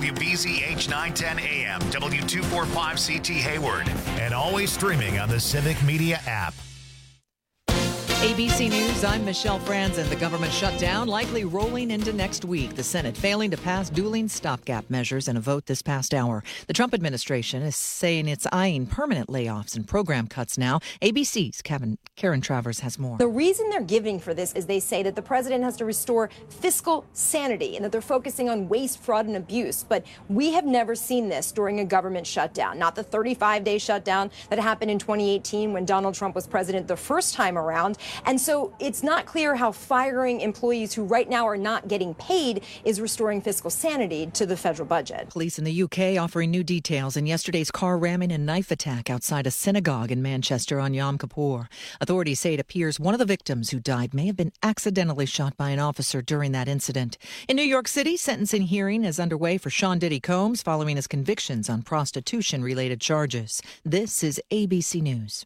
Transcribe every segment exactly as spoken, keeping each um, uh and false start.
W B Z H nine ten A M, W two forty-five C T Hayward, and always streaming on the Civic Media app. A B C News, I'm Michelle Franzen. The government shutdown likely rolling into next week. The Senate failing to pass dueling stopgap measures in a vote this past hour. The Trump administration is saying it's eyeing permanent layoffs and program cuts now. A B C's Kevin, Karen Travers has more. The reason they're giving for this is they say that the president has to restore fiscal sanity and that they're focusing on waste, fraud, and abuse. But we have never seen this during a government shutdown, not the thirty-five day shutdown that happened in twenty eighteen when Donald Trump was president the first time around. And so it's not clear how firing employees who right now are not getting paid is restoring fiscal sanity to the federal budget. Police in the U K offering new details in yesterday's car ramming and knife attack outside a synagogue in Manchester on Yom Kippur. Authorities say it appears one of the victims who died may have been accidentally shot by an officer during that incident. In New York City, sentencing hearing is underway for Sean Diddy Combs following his convictions on prostitution-related charges. This is A B C News.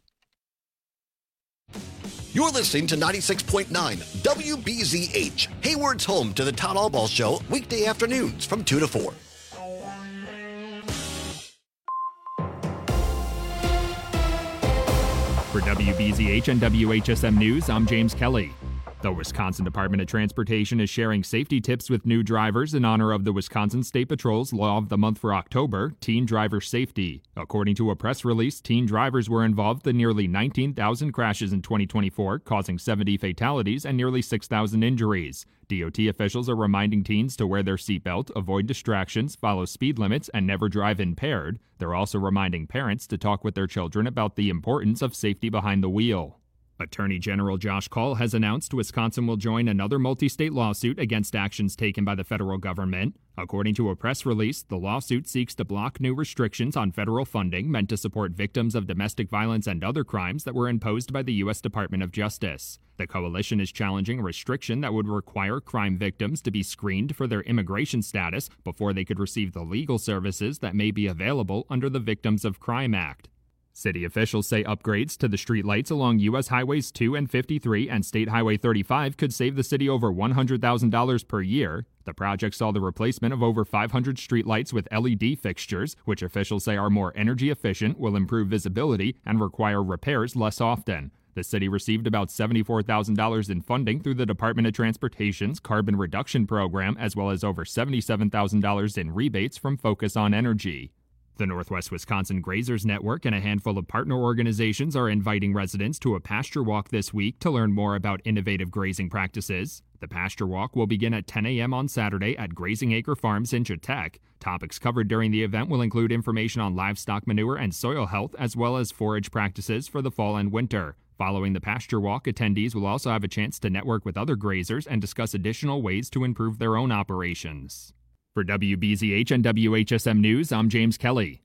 You're listening to ninety-six point nine W B Z H, Hayward's home to the Todd Albaugh Show, weekday afternoons from two to four. For W B Z H and W H S M News, I'm James Kelly. The Wisconsin Department of Transportation is sharing safety tips with new drivers in honor of the Wisconsin State Patrol's Law of the Month for October, Teen Driver Safety. According to a press release, teen drivers were involved in nearly nineteen thousand crashes in twenty twenty-four, causing seventy fatalities and nearly six thousand injuries. D O T officials are reminding teens to wear their seatbelt, avoid distractions, follow speed limits, and never drive impaired. They're also reminding parents to talk with their children about the importance of safety behind the wheel. Attorney General Josh Kaul has announced Wisconsin will join another multi-state lawsuit against actions taken by the federal government. According to a press release, the lawsuit seeks to block new restrictions on federal funding meant to support victims of domestic violence and other crimes that were imposed by the U S Department of Justice. The coalition is challenging a restriction that would require crime victims to be screened for their immigration status before they could receive the legal services that may be available under the Victims of Crime Act. City officials say upgrades to the streetlights along U S Highways two and fifty-three and State Highway thirty-five could save the city over one hundred thousand dollars per year. The project saw the replacement of over five hundred streetlights with L E D fixtures, which officials say are more energy efficient, will improve visibility, and require repairs less often. The city received about seventy-four thousand dollars in funding through the Department of Transportation's Carbon Reduction Program, as well as over seventy-seven thousand dollars in rebates from Focus on Energy. The Northwest Wisconsin Grazers Network and a handful of partner organizations are inviting residents to a pasture walk this week to learn more about innovative grazing practices. The pasture walk will begin at ten a.m. on Saturday at Grazing Acre Farms in Chautauqua. Topics covered during the event will include information on livestock manure and soil health, as well as forage practices for the fall and winter. Following the pasture walk, attendees will also have a chance to network with other grazers and discuss additional ways to improve their own operations. For W B Z H and W H S M News, I'm James Kelly.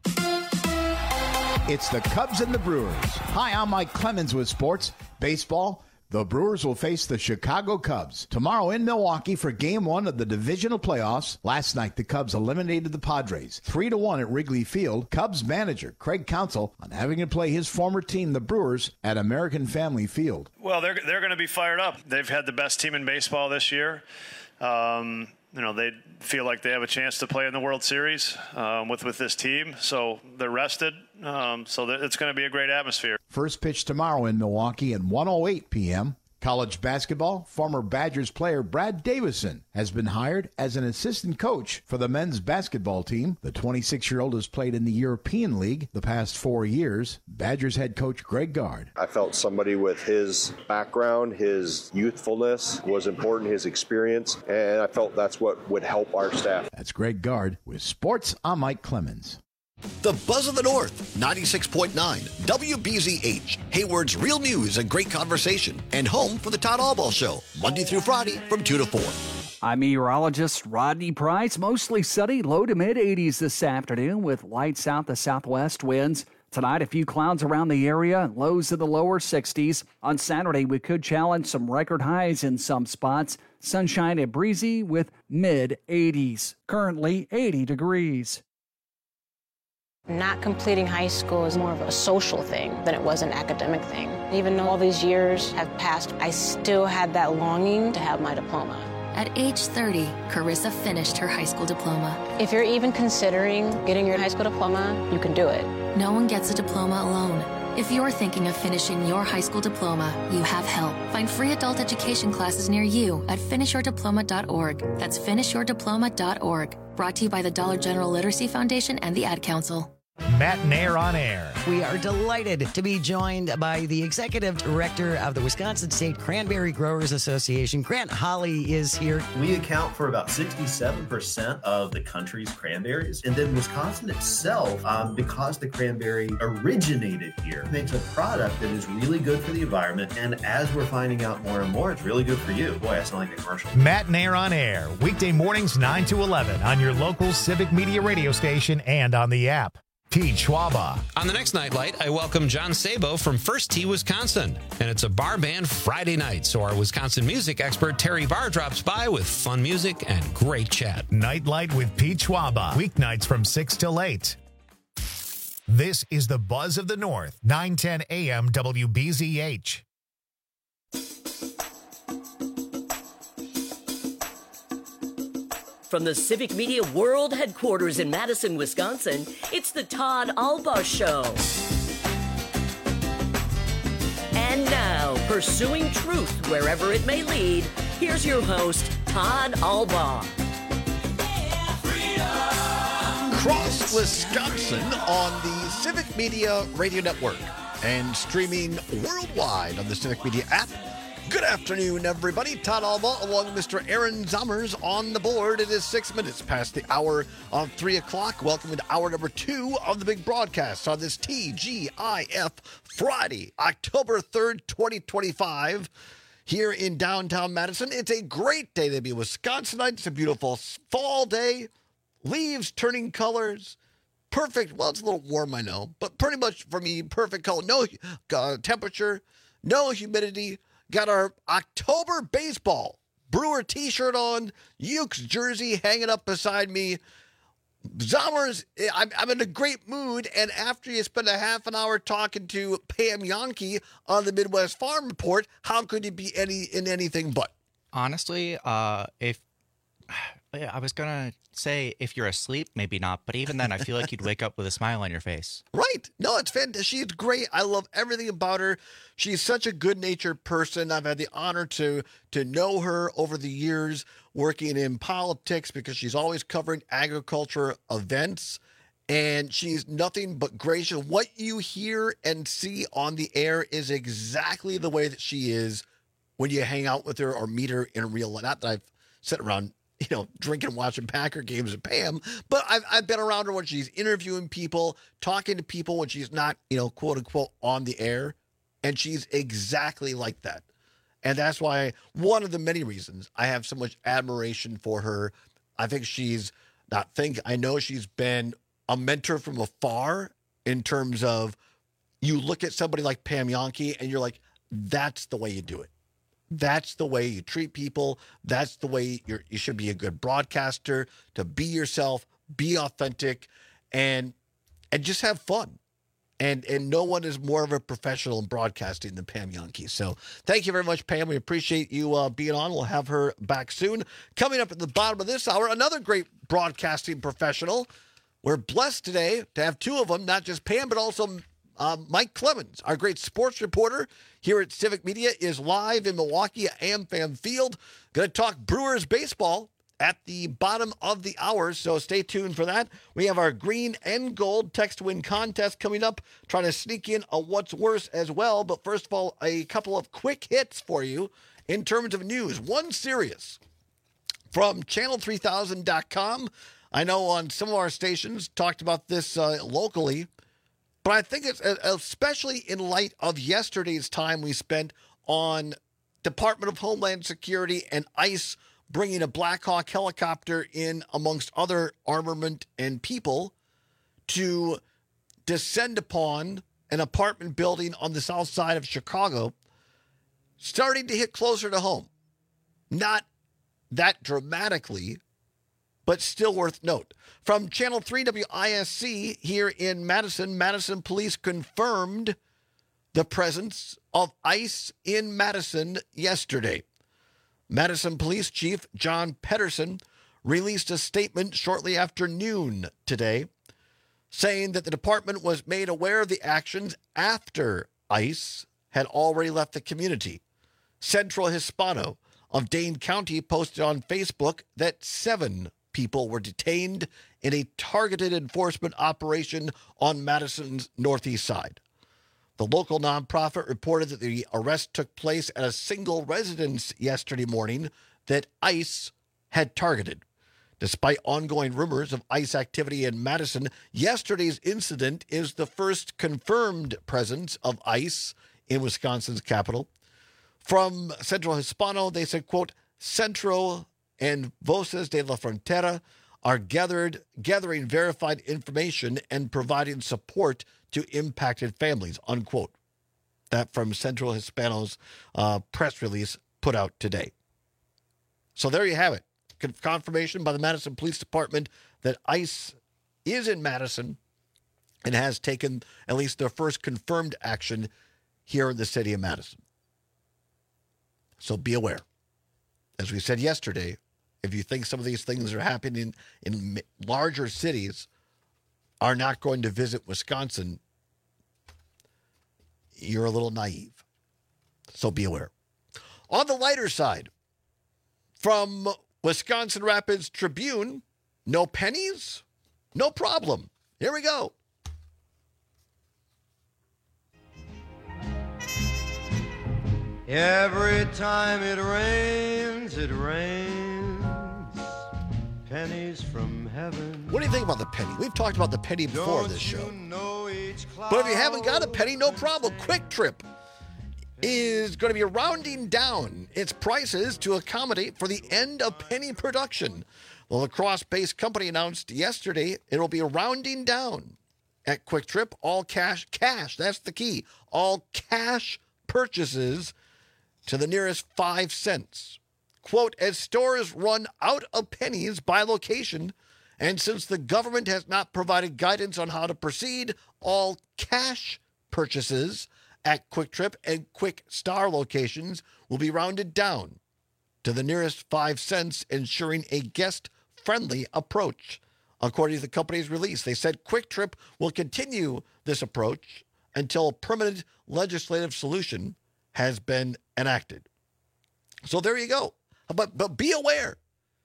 It's the Cubs and the Brewers. Hi, I'm Mike Clemens with sports. Baseball, the Brewers will face the Chicago Cubs tomorrow in Milwaukee for game one of the divisional playoffs. Last night, the Cubs eliminated the Padres three to one at Wrigley Field. Cubs manager Craig Counsell on having to play his former team, the Brewers, at American Family Field. Well, they're, they're going to be fired up. They've had the best team in baseball this year. Um, You know, they feel like they have a chance to play in the World Series um, with, with this team. So they're rested. Um, so it's going to be a great atmosphere. First pitch tomorrow in Milwaukee at one oh eight p.m. College basketball, former Badgers player Brad Davison has been hired as an assistant coach for the men's basketball team. The twenty-six-year-old has played in the European League the past four years. Badgers head coach Greg Gard. I felt somebody with his background, his youthfulness was important, his experience, and I felt that's what would help our staff. That's Greg Gard with Sports. I'm Mike Clemens. The Buzz of the North, ninety-six point nine W B Z H, Hayward's real news and great conversation, and home for the Todd Albaugh Show, Monday through Friday from two to four. I'm meteorologist Rodney Price. Mostly sunny, low to mid eighties this afternoon with light south to southwest winds. Tonight, a few clouds around the area, lows in the lower sixties. On Saturday, we could challenge some record highs in some spots. Sunshine and breezy with mid eighties. Currently eighty degrees. Not completing high school is more of a social thing than it was an academic thing. Even though all these years have passed, I still had that longing to have my diploma. At age thirty, Carissa finished her high school diploma. If you're even considering getting your high school diploma, you can do it. No one gets a diploma alone. If you're thinking of finishing your high school diploma, you have help. Find free adult education classes near you at finish your diploma dot org. That's finish your diploma dot org. Brought to you by the Dollar General Literacy Foundation and the Ad Council. Matt Nair on air. We are delighted to be joined by the executive director of the Wisconsin State Cranberry Growers Association. Grant Holly is here. We account for about sixty-seven percent of the country's cranberries. And then Wisconsin itself, um, because the cranberry originated here, makes a product that is really good for the environment. And as we're finding out more and more, it's really good for you. Boy, I sound like a commercial. Matt Nair on air. Weekday mornings nine to eleven on your local Civic Media radio station and on the app. Pete Schwaba. On the next Nightlight, I welcome John Sabo from First Tee Wisconsin. And it's a bar band Friday night, so our Wisconsin music expert Terry Barr drops by with fun music and great chat. Nightlight with Pete Schwaba. Weeknights from six till eight. This is the Buzz of the North, nine ten A M W B Z H. From the Civic Media World Headquarters in Madison, Wisconsin, it's the Todd Albaugh Show. And now, pursuing truth wherever it may lead, here's your host, Todd Albaugh. Across Wisconsin on the Civic Media Radio Network and streaming worldwide on the Civic Media app. Good afternoon, everybody. Todd Albaugh along with Mister Aaron Zommers on the board. It is six minutes past the hour of three o'clock. Welcome to hour number two of the big broadcast on this T G I F Friday, October third, twenty twenty-five, here in downtown Madison. It's a great day to be a Wisconsinite. It's a beautiful fall day. Leaves turning colors. Perfect. Well, it's a little warm, I know, but pretty much for me, perfect color. No uh, temperature, no humidity. Got our October baseball Brewer t-shirt on, Ukes jersey hanging up beside me. Zommers, I'm, I'm in a great mood, and after you spend a half an hour talking to Pam Jahnke on the Midwest Farm Report, how could you be any in anything but? Honestly, uh, if I was gonna say if you're asleep, maybe not, but even then, I feel like you'd wake up with a smile on your face. Right? No, it's fantastic. She's great. I love everything about her. She's such a good-natured person. I've had the honor to to know her over the years, working in politics because she's always covering agriculture events, and she's nothing but gracious. What you hear and see on the air is exactly the way that she is when you hang out with her or meet her in real life. Not that I've sat around, you know, drinking, watching Packer games with Pam, but I've, I've been around her when she's interviewing people, talking to people when she's not, you know, quote unquote, on the air. And she's exactly like that. And that's why one of the many reasons I have so much admiration for her. I think she's not think, I know she's been a mentor from afar in terms of you look at somebody like Pam Jahnke and you're like, that's the way you do it. That's the way you treat people. That's the way you're, you should be a good broadcaster, to be yourself, be authentic, and and just have fun. And and no one is more of a professional in broadcasting than Pam Jahnke. So thank you very much, Pam. We appreciate you uh, being on. We'll have her back soon. Coming up at the bottom of this hour, another great broadcasting professional. We're blessed today to have two of them, not just Pam, but also Uh, Mike Clemens, our great sports reporter here at Civic Media, is live in Milwaukee at AmFam Field. Going to talk Brewers baseball at the bottom of the hour, so stay tuned for that. We have our green and gold text-to-win contest coming up, trying to sneak in a what's worse as well. But first of all, a couple of quick hits for you in terms of news. One serious from channel three thousand dot com. I know on some of our stations talked about this uh, locally, but I think it's especially in light of yesterday's time we spent on Department of Homeland Security and ICE bringing a Black Hawk helicopter in amongst other armament and people to descend upon an apartment building on the south side of Chicago, starting to hit closer to home. Not that dramatically, but still worth note. From Channel three W I S C here in Madison, Madison police confirmed the presence of ICE in Madison yesterday. Madison Police Chief John Pedersen released a statement shortly after noon today, saying that the department was made aware of the actions after ICE had already left the community. Central Hispano of Dane County posted on Facebook that seven people were detained in a targeted enforcement operation on Madison's northeast side. The local nonprofit reported that the arrest took place at a single residence yesterday morning that ICE had targeted. Despite ongoing rumors of ICE activity in Madison, yesterday's incident is the first confirmed presence of ICE in Wisconsin's capital. From Central Hispano, they said, quote, Centro and Voces de la Frontera are gathered, gathering verified information and providing support to impacted families, unquote. That from Central Hispano's uh, press release put out today. So there you have it. Confirmation by the Madison Police Department that ICE is in Madison and has taken at least their first confirmed action here in the city of Madison. So be aware. As we said yesterday, if you think some of these things are happening in larger cities, are not going to visit Wisconsin, you're a little naive. So be aware. On the lighter side, from Wisconsin Rapids Tribune, no pennies, no problem. Here we go. Every time it rains, it rains pennies from heaven. What do you think about the penny? We've talked about the penny before this show. But if you haven't got a penny, no problem. Quick Trip is going to be rounding down its prices to accommodate for the end of penny production. The La Crosse-based company announced yesterday it will be rounding down at Quick Trip. All cash, cash, that's the key. All cash purchases to the nearest five cents. Quote, as stores run out of pennies by location, and since the government has not provided guidance on how to proceed, all cash purchases at Quick Trip and Quick Star locations will be rounded down to the nearest five cents, ensuring a guest-friendly approach. According to the company's release, they said Quick Trip will continue this approach until a permanent legislative solution has been enacted. So there you go. But, but be aware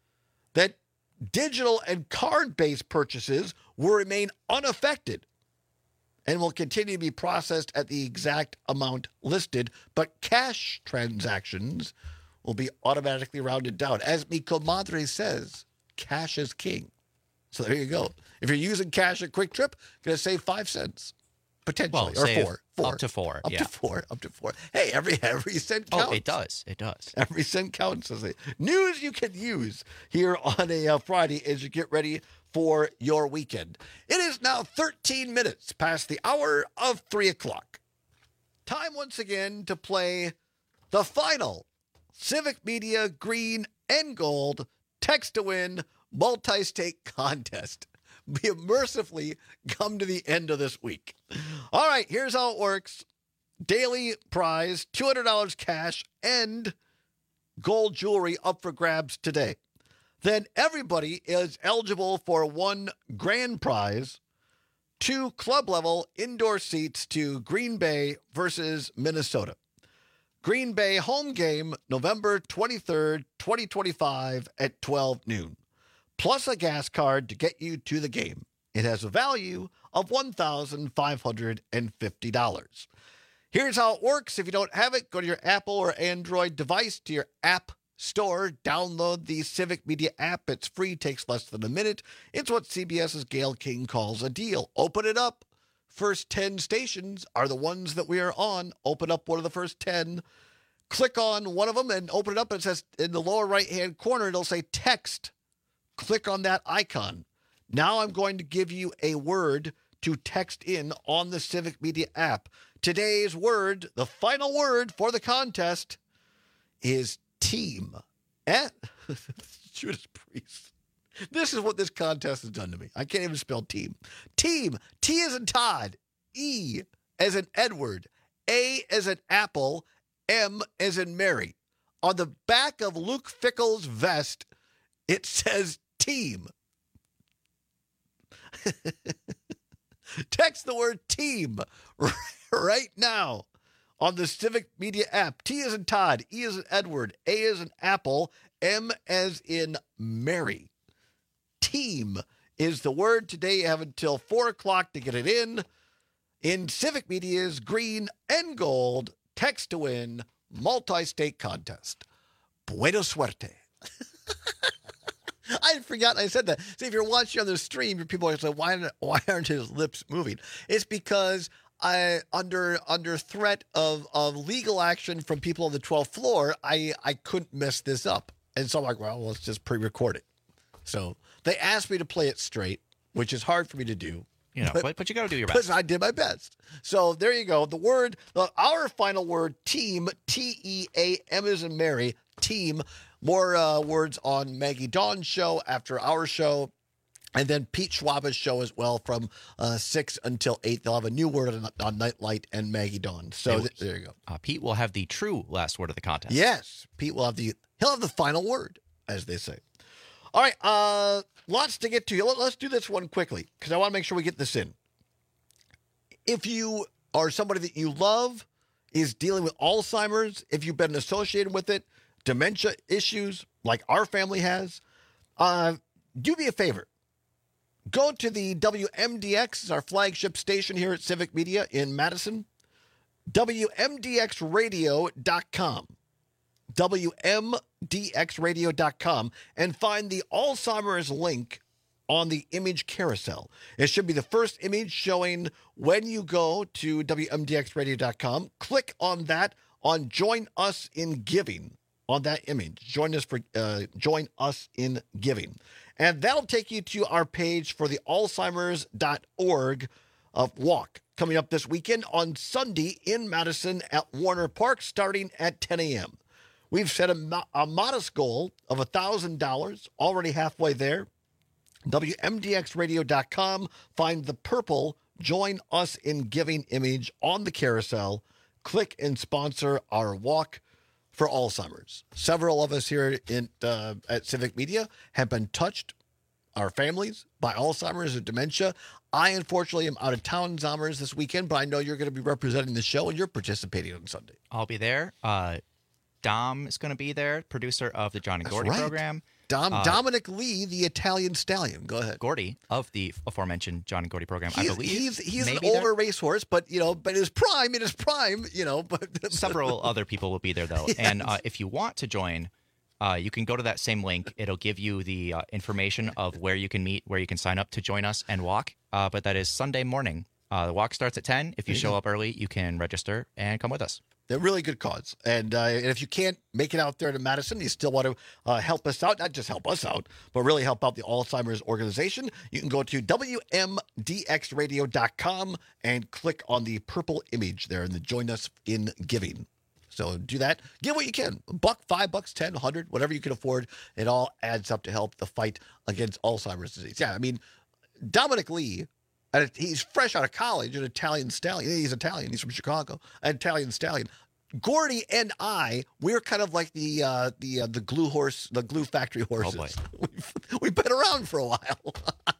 that digital and card-based purchases will remain unaffected and will continue to be processed at the exact amount listed, but cash transactions will be automatically rounded down. As mi comadre says, cash is king. So there you go. If you're using cash at Quick Trip, you're going to save five cents. Potentially, well, or four, four. Up to four. Up yeah. to four. Up to four. Hey, every every cent counts. Oh, it does. It does. Every cent counts. As a news you can use here on a uh, Friday as you get ready for your weekend. It is now thirteen minutes past the hour of three o'clock. Time once again to play the final Civic Media Green and Gold Text to Win multi-state contest. We have mercifully come to the end of this week. All right, here's how it works. Daily prize, two hundred dollars cash and gold jewelry up for grabs today. Then everybody is eligible for one grand prize, two club-level indoor seats to Green Bay versus Minnesota. Green Bay home game, November twenty-third, twenty twenty-five at twelve noon. Plus a gas card to get you to the game. It has a value of one thousand five hundred fifty dollars. Here's how it works. If you don't have it, go to your Apple or Android device, to your app store, download the Civic Media app. It's free, takes less than a minute. It's what CBS's Gayle King calls a deal. Open it up. First ten stations are the ones that we are on. Open up one of the first ten. Click on one of them and open it up. It says in the lower right-hand corner, it'll say text. Click on that icon. Now I'm going to give you a word to text in on the Civic Media app. Today's word, the final word for the contest, is team. Eh? Judas Priest. This is what this contest has done to me. I can't even spell team. Team. T as in Todd. E as in Edward. A as in Apple. M as in Mary. on the back of Luke Fickell's vest, it says team. Text the word team right now on the Civic Media app. T as in Todd, E as in Edward, A as in Apple, M as in Mary. Team is the word today. You have until four o'clock to get it in. In Civic Media's green and gold text to win multi-state contest. Buena suerte. I forgot I said that. See, if you're watching on the stream, people are saying, why, why aren't his lips moving? It's because I, under under threat of, of legal action from people on the twelfth floor, I, I couldn't mess this up. And so I'm like, well, let's just pre-record it. So they asked me to play it straight, which is hard for me to do. You know, but, but you got to do your But best. I did my best. So there you go. The word, our final word, team, T E A M as in Mary, team. More uh, words on Maggie Dawn's show after our show. And then Pete Schwaba's show as well from uh, six until eight. They'll have a new word on, on Nightlight and Maggie Dawn. So th- there you go. Uh, Pete will have the true last word of the contest. Yes. Pete will have the, he'll have the final word, as they say. All right. Uh, lots to get to. Let, let's do this one quickly because I want to make sure we get this in. If you are somebody that you love, is dealing with Alzheimer's, if you've been associated with it, dementia issues like our family has, uh, do me a favor. Go to the W M D X, our flagship station here at Civic Media in Madison, W M D X radio dot com. W M D X radio dot com, and find the Alzheimer's link on the image carousel. It should be the first image showing when you go to W M D X radio dot com. Click on that on Join Us in Giving. On that image, join us for uh, join us in giving, and that'll take you to our page for the Alzheimer's dot org uh, walk coming up this weekend on Sunday in Madison at Warner Park, starting at ten a.m. We've set a, mo- a modest goal of one thousand dollars, already halfway there. W M D X radio dot com. Find the purple Join Us in Giving image on the carousel. Click and sponsor our walk for Alzheimer's. Several of us here in, uh, at Civic Media have been touched, our families, by Alzheimer's or dementia. I, unfortunately, am out of town Alzheimer's this weekend, but I know you're going to be representing the show and you're participating on Sunday. I'll be there. Uh, Dom is going to be there, producer of the John and That's Gordy right. program. Dom, Uh, Dominic Lee, the Italian stallion. Go ahead. Gordy of the aforementioned John and Gordy program, He's, I believe. he's, he's an maybe there. older racehorse, but, you know, but his prime, in his prime, you know. But Several other people will be there, though. Yes. And uh, if you want to join, uh, you can go to that same link. It'll give you the uh, information of where you can meet, where you can sign up to join us and walk. Uh, but that is Sunday morning. Uh, the walk starts at ten. If you show up early, you can register and come with us. They're really good cause. And, uh, and if you can't make it out there to Madison, you still want to uh, help us out, not just help us out, but really help out the Alzheimer's organization, you can go to W M D X radio dot com and click on the purple image there and the Join Us in Giving. So do that. Give what you can. A buck, five bucks, ten, a hundred, whatever you can afford. It all adds up to help the fight against Alzheimer's disease. Yeah, I mean, Dominic Lee, and he's fresh out of college, an Italian stallion. He's Italian. He's from Chicago. An Italian stallion. Gordy and I, we're kind of like the uh, the uh, the glue horse, the glue factory horses. Oh we've, we've been around for a while.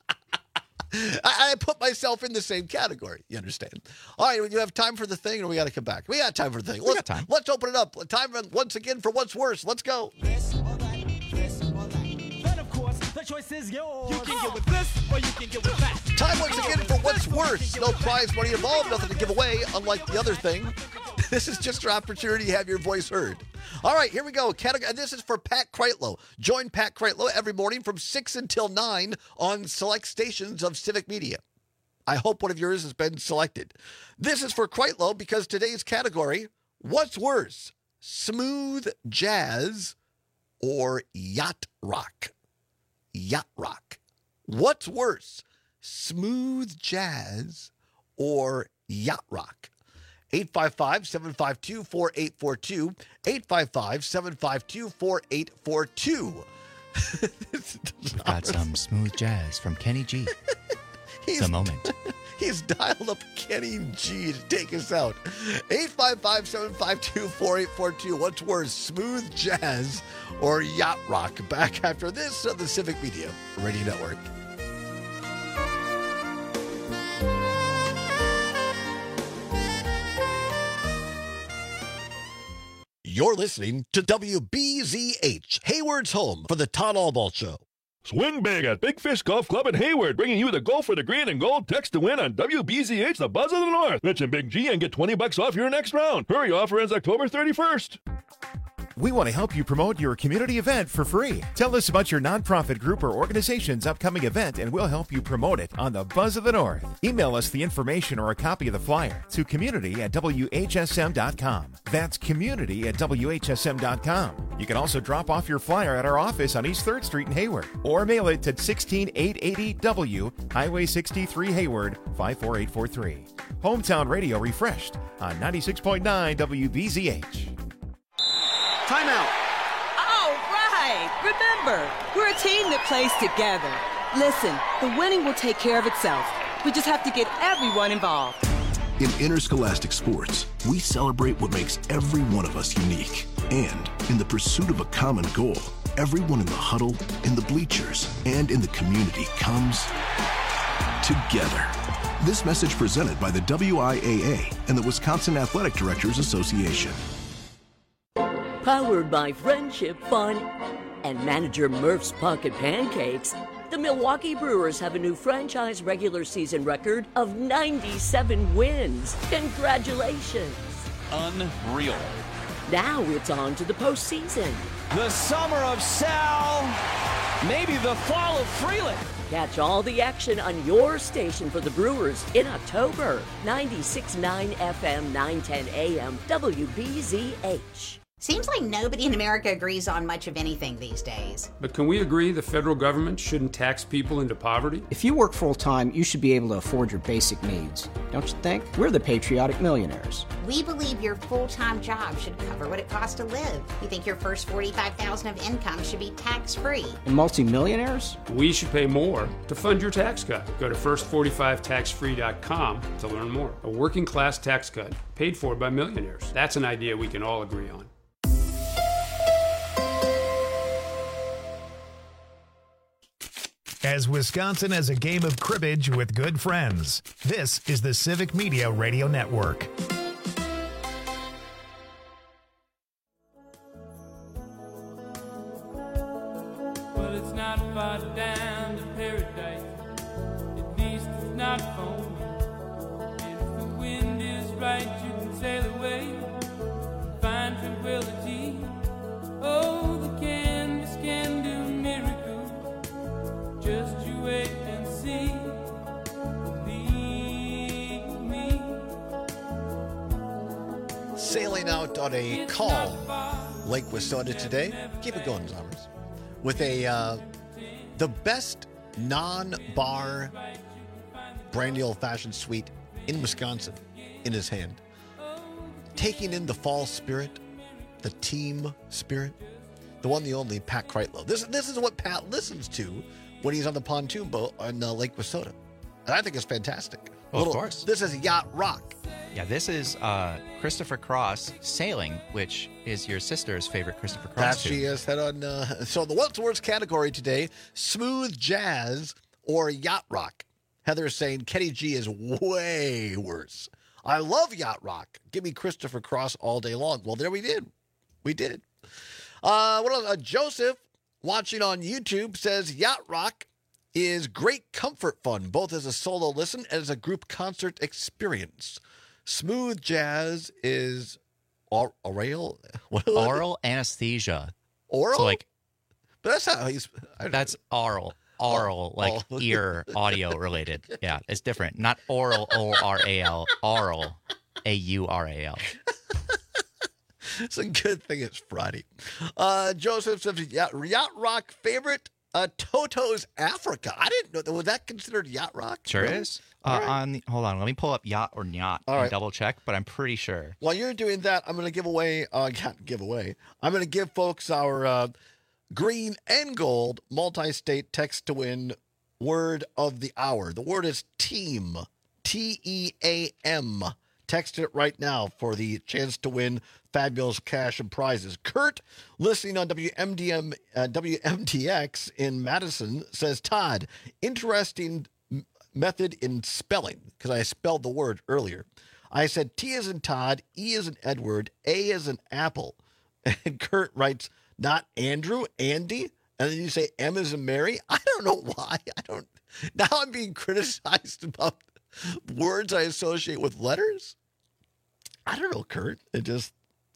I, I put myself in the same category. You understand? All right, you have time for the thing, or we got to come back? We got time for the thing. We let's, got time. Let's open it up. Time for, once again for What's Worse. Let's go. The choice is yours. You can get with this or you can get with that. Time once again for What's Worse. No prize money involved, nothing to give away, unlike the other thing. This is just your opportunity to have your voice heard. All right, here we go. Categ- this is for Pat Kreitlow. Join Pat Kreitlow every morning from six until nine on select stations of Civic Media. I hope one of yours has been selected. This is for Kreitlow because today's category, What's Worse, smooth jazz or yacht rock? Yacht rock. What's worse, smooth jazz or yacht rock? eight five five, seven five two, four eight four two. eight five five, seven five two, four eight four two. We've got some smooth jazz from Kenny G. He's, the moment. He's dialed up Kenny G to take us out. eight five five, seven five two, four eight four two. What's worse, smooth jazz or yacht rock? Back after this on the Civic Media Radio Network. You're listening to W B Z H, Hayward's home for the Todd Albaugh Show. Swing big at Big Fish Golf Club in Hayward, bringing you the Golf for the Green and Gold Text to Win on W B Z H, the Buzz of the North. Mention Big G and get twenty bucks off your next round. Hurry, offer ends October thirty-first. We want to help you promote your community event for free. Tell us about your nonprofit group or organization's upcoming event, and we'll help you promote it on the Buzz of the North. Email us the information or a copy of the flyer to community at W H S M dot com. That's community at W H S M dot com. You can also drop off your flyer at our office on East third Street in Hayward, or mail it to sixteen eight eighty W, Highway sixty-three, Hayward, five four eight four three. Hometown Radio refreshed on ninety-six point nine W B Z H. Timeout. All right. Remember, we're a team that plays together. Listen, the winning will take care of itself. We just have to get everyone involved. In interscholastic sports, we celebrate what makes every one of us unique. And in the pursuit of a common goal, everyone in the huddle, in the bleachers, and in the community comes together. This message presented by the W I A A and the Wisconsin Athletic Directors Association. Powered by Friendship Fun and manager Murph's Pocket Pancakes, the Milwaukee Brewers have a new franchise regular season record of ninety-seven wins. Congratulations. Unreal. Now it's on to the postseason. The summer of Sal, maybe the fall of Freeland. Catch all the action on your station for the Brewers in October. ninety-six point nine F M, nine ten A M, W B Z H. Seems like nobody in America agrees on much of anything these days. But can we agree the federal government shouldn't tax people into poverty? If you work full-time, you should be able to afford your basic needs. Don't you think? We're the patriotic millionaires. We believe your full-time job should cover what it costs to live. We think your first forty-five thousand dollars of income should be tax-free. And multimillionaires? We should pay more to fund your tax cut. Go to first forty-five tax free dot com to learn more. A working-class tax cut paid for by millionaires. That's an idea we can all agree on. As Wisconsin has a game of cribbage with good friends. This is the Civic Media Radio Network. Well, it's not far down to paradise. At least it's not for me. And if the wind is right, you can sail away and find tranquility. Oh, the canvas can do miracles. Just you wait and see. Believe me. Sailing out on a calm Lake Wissota today. Keep it going, Zombers. With a uh, the best non-bar brandy old-fashioned sweet in Wisconsin in his hand. Taking in the fall spirit, the team spirit, the one, the only Pat Kreitlow. This, this is what Pat listens to when he's on the pontoon boat on uh, Lake Wissota. And I think it's fantastic. Oh, Little, of course. This is yacht rock. Yeah, this is uh, Christopher Cross Sailing, which is your sister's favorite Christopher Cross That tune. she has had on. Uh, so the what's worst category today, smooth jazz or yacht rock. Heather's saying Kenny G is way worse. I love yacht rock. Give me Christopher Cross all day long. Well, there we did. We did it. Uh, what else? Uh, Joseph, watching on YouTube, says yacht rock is great comfort fun, both as a solo listen and as a group concert experience. Smooth jazz is or- oral, Oral anesthesia. Oral? So like, but that's how he's. That's oral. Oral, Oh, like oh. ear audio related. Yeah, it's different. Not oral, O R A L. Oral, A U R A L. It's a good thing it's Friday. Uh, Joseph says, yacht, yacht rock favorite, uh, Toto's Africa. I didn't know that. Was that considered yacht rock? Sure Really? is. Uh, right. On the, hold on, let me pull up yacht or yacht All and right. double check, but I'm pretty sure. While you're doing that, I'm going to give away, uh, can't give away, I'm going to give folks our uh, green and gold multi-state text to win word of the hour. The word is team. T E A M. Text it right now for the chance to win fabulous cash and prizes. Kurt, listening on W M D M, uh, W M D X in Madison, says, Todd, interesting m- method in spelling, because I spelled the word earlier. I said T as in Todd, E as in Edward, A as in Apple. And Kurt writes, not Andrew, Andy? And then you say M as in Mary? I don't know why. I don't. Now I'm being criticized about words I associate with letters? I don't know, Kurt. It just,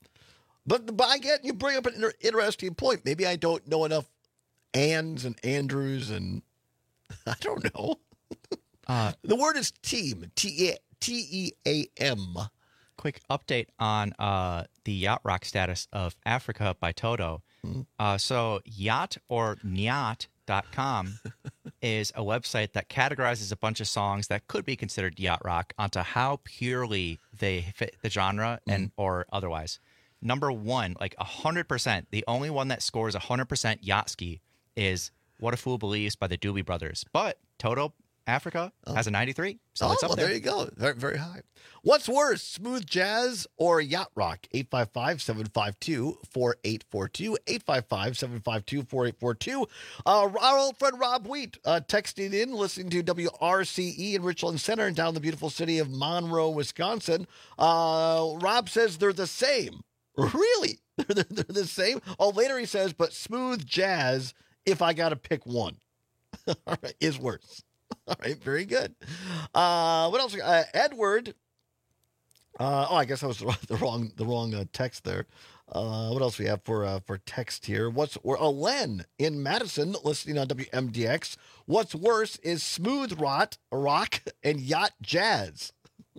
but, but I get you bring up an inter- interesting point. Maybe I don't know enough Anns and Andrews and I don't know. Uh, the word is team, T E A M. Quick update on uh, the yacht rock status of Africa by Toto. Mm-hmm. Uh, so yacht or nyat dot com is a website that categorizes a bunch of songs that could be considered yacht rock onto how purely they fit the genre and mm. or otherwise. Number one, like one hundred percent, the only one that scores one hundred percent yacht ski is What a Fool Believes by the Doobie Brothers. But Toto Africa oh. has a ninety-three, so oh, it's up well, there. there you go. Very, very high. What's worse, smooth jazz or yacht rock? eight five five, seven five two, four eight four two, eight five five, seven five two, four eight four two. Uh, our old friend Rob Wheat uh, texting in, listening to W R C E in Richland Center and down in the beautiful city of Monroe, Wisconsin. Uh, Rob says they're the same. Really? They're, they're the same? Oh, later he says, but smooth jazz, if I got to pick one, all right, is worse. All right, very good. Uh, what else? Uh, Edward. Uh, oh, I guess that was the wrong the wrong uh, text there. Uh, what else we have for uh, for text here? What's or oh, Len in Madison, listening on W M D X. What's worse is smooth rot, rock and yacht jazz.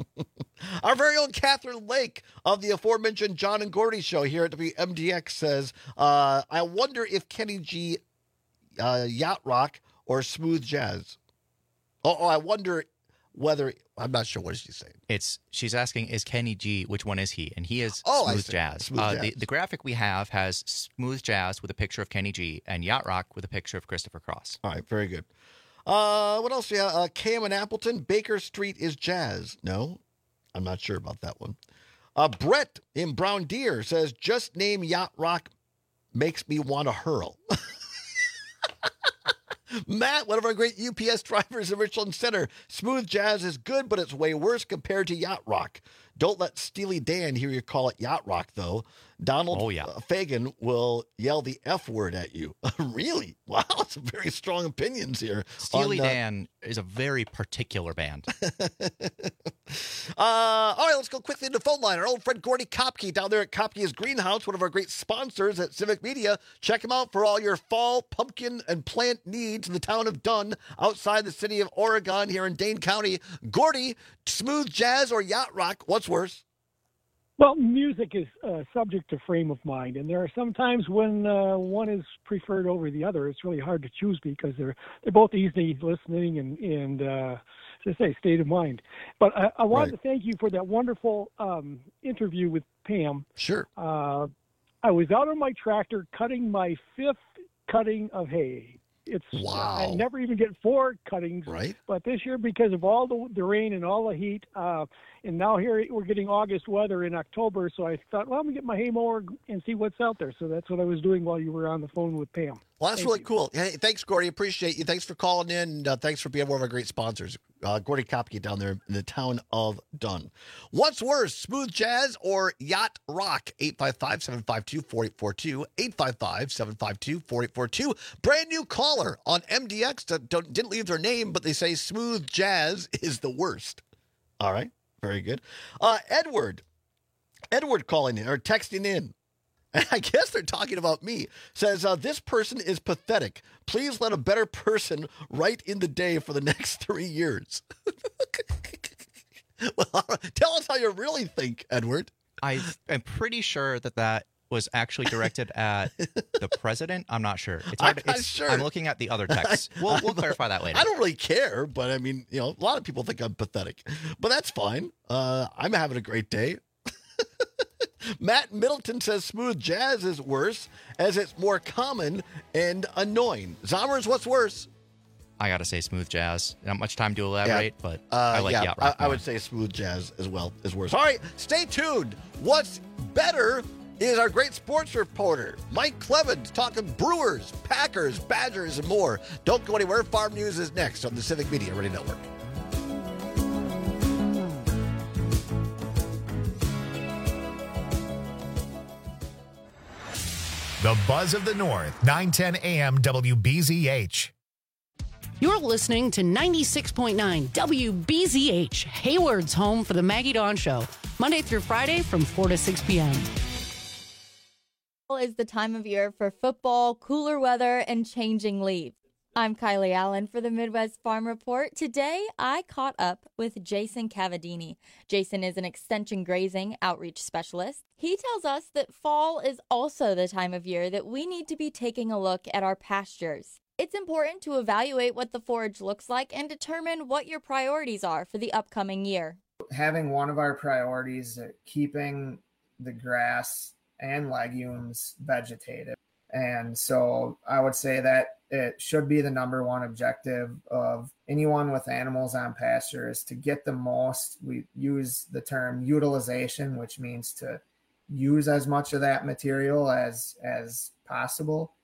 Our very own Catherine Lake of the aforementioned John and Gordy show here at W M D X says, uh, I wonder if Kenny G uh, yacht rock or smooth jazz. Oh, oh, I wonder whether, I'm not sure what she's saying. It's she's asking, is Kenny G, which one is he? And he is oh, smooth jazz. Smooth uh, jazz. The, the graphic we have has smooth jazz with a picture of Kenny G and yacht rock with a picture of Christopher Cross. All right, very good. Uh, what else? Yeah, uh, Cam and Appleton, Baker Street is jazz. No, I'm not sure about that one. Uh, Brett in Brown Deer says, just name yacht rock makes me want to hurl. Matt, one of our great U P S drivers in Richland Center. Smooth jazz is good, but it's way worse compared to yacht rock. Don't let Steely Dan hear you call it yacht rock, though. Donald oh, yeah. Fagan will yell the F word at you. Really? Wow, some very strong opinions here. Steely on, uh, Dan is a very particular band. uh, all right, let's go quickly to the phone line. Our old friend Gordy Kopke down there at Kopke's Greenhouse, one of our great sponsors at Civic Media. Check him out for all your fall pumpkin and plant needs in the town of Dunn, outside the city of Oregon here in Dane County. Gordy, smooth jazz or yacht rock, what's worse? Well, music is uh, subject to frame of mind, and there are some times when uh, one is preferred over the other. It's really hard to choose because they're they're both easy listening and and uh, as I say, state of mind. But I, I wanted right. to thank you for that wonderful um, interview with Pam. Sure. Uh, I was out on my tractor cutting my fifth cutting of hay. It's wow. I never even get four cuttings, right? But this year, because of all the the rain and all the heat, uh, and now here we're getting August weather in October, so I thought, well, I'm gonna get my hay mower and see what's out there. So that's what I was doing while you were on the phone with Pam. Well, that's Thank really you. cool. Hey, thanks, Gordy. Appreciate you. Thanks for calling in. And, uh, thanks for being one of our great sponsors. Uh, Gordy Kopke down there in the town of Dunn. What's worse, smooth jazz or yacht rock? eight five five, seven five two, four eight four two, eight five five, seven five two, four eight four two. Brand new caller on M D X. That don't, didn't leave their name, but they say smooth jazz is the worst. All right. Very good. Uh, Edward. Edward calling in or texting in. And I guess they're talking about me. Says, uh, this person is pathetic. Please let a better person write in the day for the next three years. Well, tell us how you really think, Edward. I am pretty sure that that was actually directed at the president. I'm not sure. It's hard. I'm not it's, sure. I'm looking at the other text. We'll, we'll clarify that later. I don't really care, but I mean, you know, a lot of people think I'm pathetic. But that's fine. Uh, I'm having a great day. Matt Middleton says smooth jazz is worse as it's more common and annoying. Zommers, what's worse? I gotta say smooth jazz. Not much time to elaborate, Yeah. but Uh, I like yeah, yacht I, rock I more. would say smooth jazz as well is worse. All right, stay tuned. What's better is our great sports reporter, Mike Clevens, talking Brewers, Packers, Badgers, and more. Don't go anywhere. Farm News is next on the Civic Media Radio Network. The Buzz of the North, nine ten A M W B Z H. You're listening to ninety-six point nine W B Z H, Hayward's home for the Maggie Dawn Show, Monday through Friday from four to six p.m. Is the time of year for football, cooler weather, and changing leaves. I'm Kylie Allen for the Midwest Farm Report. Today, I caught up with Jason Cavadini. Jason is an extension grazing outreach specialist. He tells us that fall is also the time of year that we need to be taking a look at our pastures. It's important to evaluate what the forage looks like and determine what your priorities are for the upcoming year. Having one of our priorities, uh, keeping the grass and legumes vegetative. And so I would say that it should be the number one objective of anyone with animals on pasture is to get the most. We use the term utilization, which means to use as much of that material as, as possible.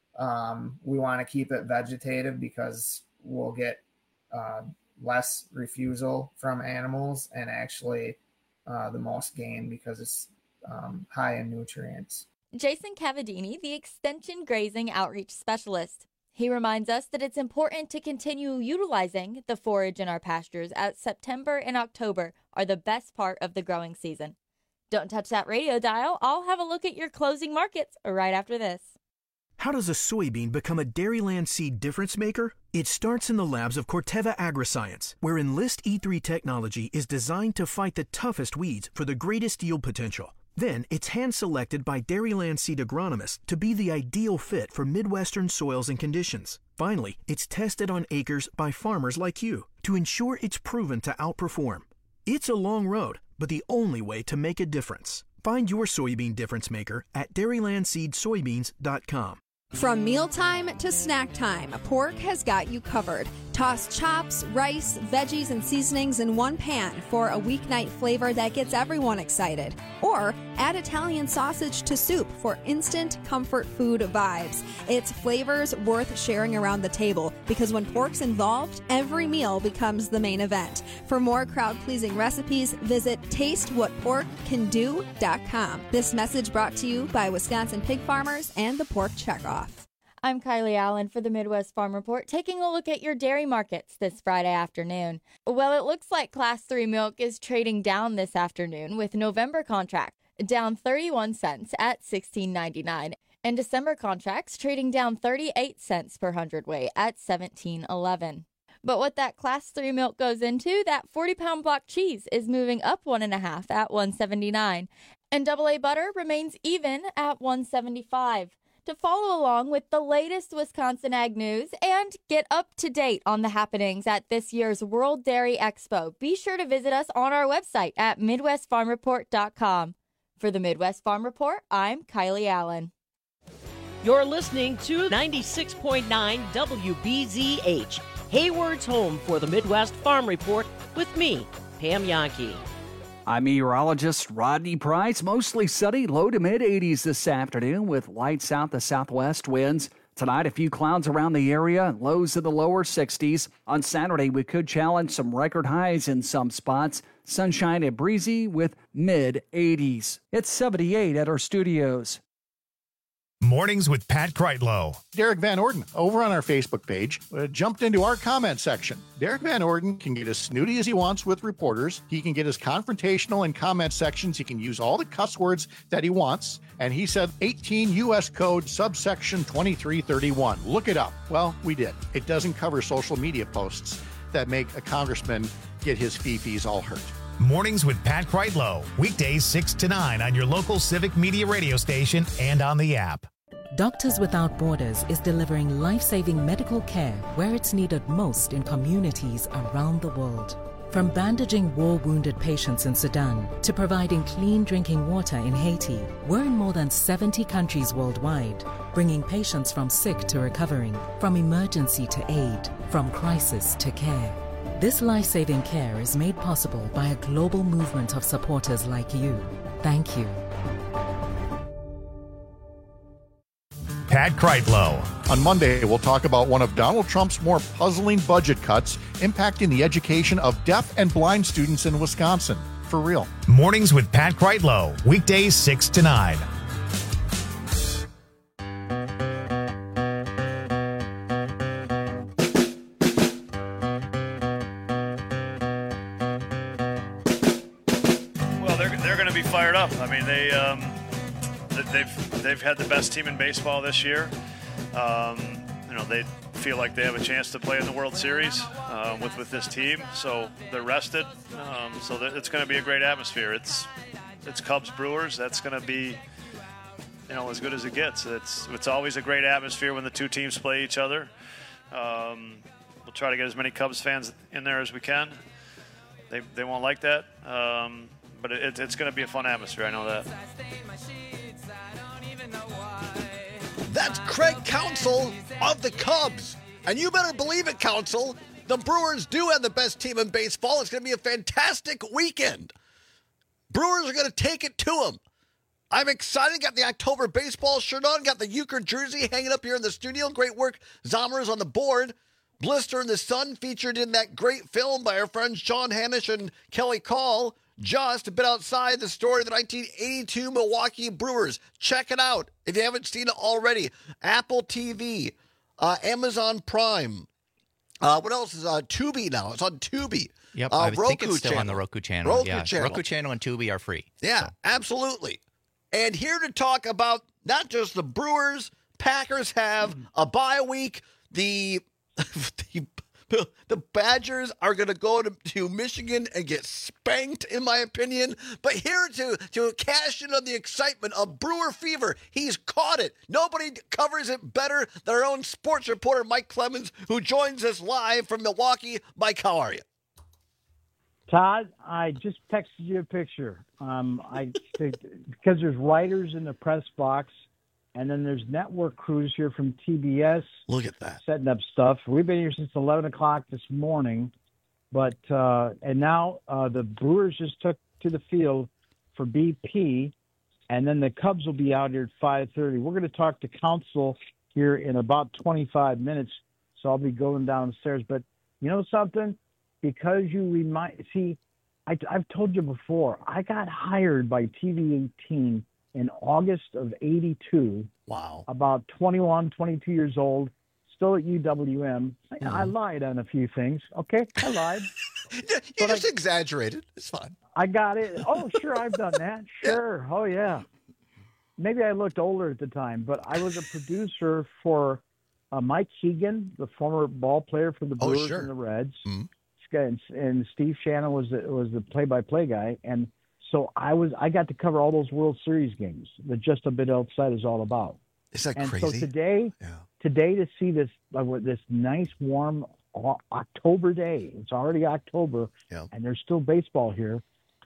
Um, we want to keep it vegetative because we'll get uh, less refusal from animals and actually uh, the most gain because it's um, high in nutrients. Jason Cavadini, the Extension Grazing Outreach Specialist. He reminds us that it's important to continue utilizing the forage in our pastures as September and October are the best part of the growing season. Don't touch that radio dial. I'll have a look at your closing markets right after this. How does a soybean become a Dairyland seed difference maker? It starts in the labs of Corteva Agriscience, where Enlist E three technology is designed to fight the toughest weeds for the greatest yield potential. Then, it's hand-selected by Dairyland seed agronomists to be the ideal fit for Midwestern soils and conditions. Finally, it's tested on acres by farmers like you to ensure it's proven to outperform. It's a long road, but the only way to make a difference. Find your soybean difference maker at dairyland seed soybeans dot com. From mealtime to snack time, Pork has got you covered. Toss chops, rice, veggies, and seasonings in one pan for a weeknight flavor that gets everyone excited. Or add Italian sausage to soup for instant comfort food vibes. It's flavors worth sharing around the table because when pork's involved, every meal becomes the main event. For more crowd-pleasing recipes, visit taste what pork can do dot com. This message brought to you by Wisconsin pig farmers and the Pork Checkoff. I'm Kylie Allen for the Midwest Farm Report, taking a look at your dairy markets this Friday afternoon. Well, it looks like Class three milk is trading down this afternoon with November contract down thirty-one cents at sixteen ninety-nine and December contracts trading down thirty-eight cents per hundredweight at seventeen eleven. But what that Class three milk goes into, that forty-pound block cheese is moving up one and a half at one seventy-nine, and double A butter remains even at one seventy-five. To follow along with the latest Wisconsin Ag News and get up to date on the happenings at this year's World Dairy Expo, be sure to visit us on our website at midwest farm report dot com. For the Midwest Farm Report, I'm Kylie Allen. You're listening to ninety-six point nine W B Z H, Hayward's home for the Midwest Farm Report with me, Pam Yankee. I'm meteorologist Rodney Price. Mostly sunny, low to mid eighties this afternoon with light south to southwest winds. Tonight, a few clouds around the area, lows in the lower sixties. On Saturday, we could challenge some record highs in some spots. Sunshine and breezy with mid eighties. It's seventy-eight at our studios. Mornings with Pat Kreitlow. Derek Van Orden, over on our Facebook page, uh, jumped into our comment section. Derek Van Orden can get as snooty as he wants with reporters. He can get as confrontational in comment sections. He can use all the cuss words that he wants. And he said eighteen U S Code subsection twenty-three thirty-one. Look it up. Well, we did. It doesn't cover social media posts that make a congressman get his fee-fees all hurt. Mornings with Pat Kreitlow. Weekdays six to nine on your local Civic Media radio station and on the app. Doctors Without Borders is delivering life-saving medical care where it's needed most in communities around the world. From bandaging war-wounded patients in Sudan to providing clean drinking water in Haiti, we're in more than seventy countries worldwide, bringing patients from sick to recovering, from emergency to aid, from crisis to care. This life-saving care is made possible by a global movement of supporters like you. Thank you. Pat Kreitlow. On Monday, we'll talk about one of Donald Trump's more puzzling budget cuts impacting the education of deaf and blind students in Wisconsin. For real. Mornings with Pat Kreitlow. Weekdays six to nine. Well, they're, they're going to be fired up. I mean, they... Um... They've they've had the best team in baseball this year. Um, you know, they feel like they have a chance to play in the World Series uh, with with this team, so they're rested. Um, so it's going to be a great atmosphere. It's it's Cubs Brewers. That's going to be, you know, as good as it gets. It's it's always a great atmosphere when the two teams play each other. Um, we'll try to get as many Cubs fans in there as we can. They they won't like that, um, but it, it's going to be a fun atmosphere. I know that. That's Craig Counsell of the Cubs. And you better believe it, Counsell. The Brewers do have the best team in baseball. It's going to be a fantastic weekend. Brewers are going to take it to them. I'm excited. Got the October baseball shirt on. Got the Euchre jersey hanging up here in the studio. Great work. Zommers on the board. Blister in the Sun featured in that great film by our friends Sean Hanisch and Kelly Call. Just a bit outside the story of the nineteen eighty-two Milwaukee Brewers. Check it out if you haven't seen it already. Apple T V, uh, Amazon Prime. Uh, what else is on uh, Tubi now? It's on Tubi. Yep, uh, I Roku think it's still channel. on the Roku channel. Roku yeah, channel. Roku channel and Tubi are free. Yeah, so. Absolutely. And here to talk about not just the Brewers, Packers have a bye week. The the The Badgers are going to go to Michigan and get spanked, in my opinion. But here to, to cash in on the excitement of Brewer Fever. He's caught it. Nobody covers it better than our own sports reporter, Mike Clemens, who joins us live from Milwaukee. Mike, how are you? Todd, I just texted you a picture. Um, I because there's writers in the press box. And then there's network crews here from T B S. Look at that. Setting up stuff. We've been here since eleven o'clock this morning. But, uh, and now uh, the Brewers just took to the field for B P. And then the Cubs will be out here at five thirty. We're going to talk to Counsell here in about twenty-five minutes. So I'll be going downstairs. But you know something? Because you remind, see, I, I've told you before, I got hired by T V eighteen in August of eighty-two. Wow. About twenty-one, twenty-two years old, still at U W M. Mm-hmm. I, I lied on a few things. Okay, I lied. you you just I, exaggerated. It's fine. I got it. Oh, sure, I've done that. Sure. Yeah. Oh, yeah. Maybe I looked older at the time, but I was a producer for uh, Mike Keegan, the former ball player for the Brewers oh, sure. and the Reds. Mm-hmm. And, and Steve Shannon was the, was the play-by-play guy. And so I was I got to cover all those World Series games that Just a Bit Outside is all about. Is that and crazy? So today, yeah. today to see this uh, this nice warm October day, it's already October, yeah. and there's still baseball here.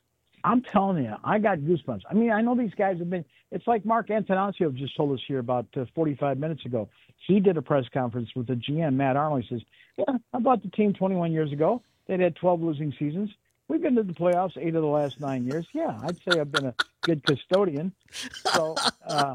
I'm telling you, I got goosebumps. I mean, I know these guys have been. It's like Mark Antanasio just told us here about uh, forty-five minutes ago. He did a press conference with the G M, Matt Arnold. He says, "Yeah, I bought the team twenty-one years ago. They'd had twelve losing seasons. We've been to the playoffs eight of the last nine years. Yeah, I'd say I've been a good custodian." So, uh,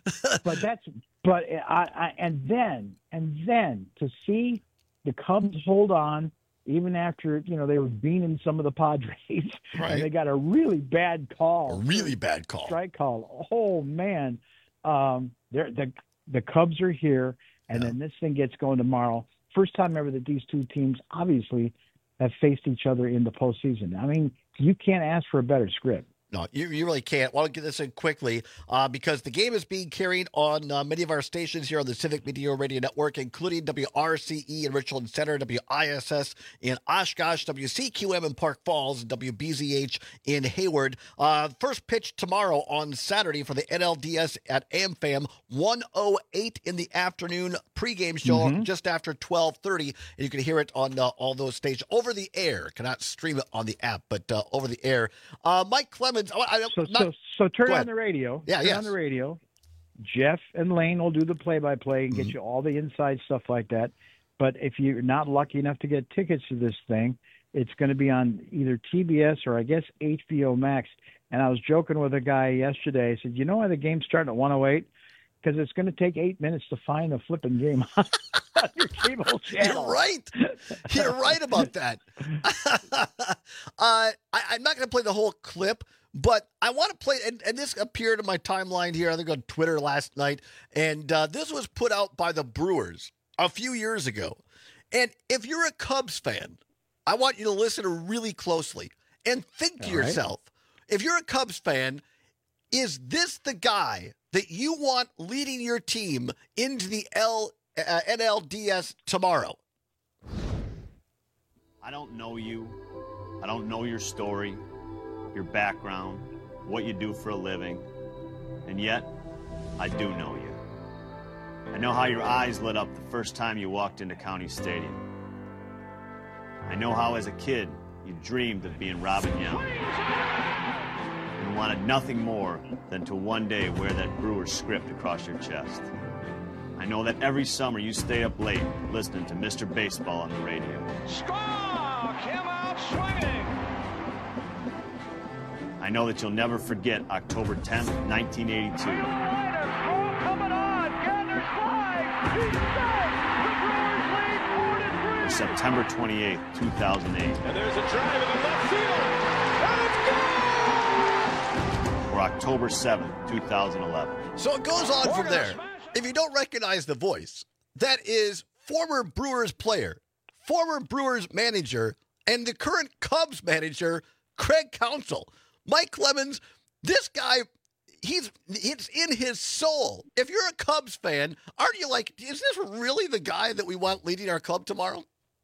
but that's but I, I and then and then to see the Cubs hold on even after you know they were beating some of the Padres, right. and they got a really bad call, a really bad call, strike call. Oh man, um, they're, the the Cubs are here, and yeah. then this thing gets going tomorrow. First time ever that these two teams obviously have faced each other in the postseason. I mean, you can't ask for a better script. No, you, you really can't. Well, I'll get this in quickly uh, because the game is being carried on uh, many of our stations here on the Civic Media Radio Network, including W R C E in Richland Center, W I S S in Oshkosh, W C Q M in Park Falls, and W B Z H in Hayward. Uh, first pitch tomorrow on Saturday for the N L D S at AmFam, one oh eight in the afternoon pregame show Mm-hmm. just after twelve thirty, and you can hear it on uh, all those stations over the air. Cannot stream it on the app, but uh, over the air. Uh, Mike Clemens. I, I, So, not, so, so turn go on ahead. the radio. Yeah, turn yes. on the radio. Jeff and Lane will do the play-by-play and get Mm-hmm. you all the inside stuff like that. But if you're not lucky enough to get tickets to this thing, it's going to be on either T B S or I guess H B O Max. And I was joking with a guy yesterday. I said, you know why the game's starting at one oh eight? Because it's going to take eight minutes to find the flipping game on your cable channel. You're right. You're right about that. uh, I, I'm not going to play the whole clip, but I want to play, and, and this appeared in my timeline here, I think on Twitter last night, and uh, this was put out by the Brewers a few years ago. And if you're a Cubs fan, I want you to listen really closely and think to All right. yourself, if you're a Cubs fan, is this the guy that you want leading your team into the L, uh, N L D S tomorrow? I don't know you. I don't know your story, your background, what you do for a living. And yet, I do know you. I know how your eyes lit up the first time you walked into County Stadium. I know how as a kid you dreamed of being Robin Young and wanted nothing more than to one day wear that Brewers script across your chest. I know that every summer you stay up late listening to Mister Baseball on the radio. Strong came out swinging. I know that you'll never forget October tenth, nineteen eighty-two. Coming on, Gather slide. He's set. The Brewers lead four to three. Or September twenty-eighth, two thousand eight. And there's a drive in the left field. And it's gone. Or October seventh, two thousand eleven. So it goes on from there. If you don't recognize the voice, that is former Brewers player, former Brewers manager, and the current Cubs manager, Craig Counsell. Mike Clemens, this guy, he's it's in his soul. If you're a Cubs fan, aren't you like, is this really the guy that we want leading our club tomorrow?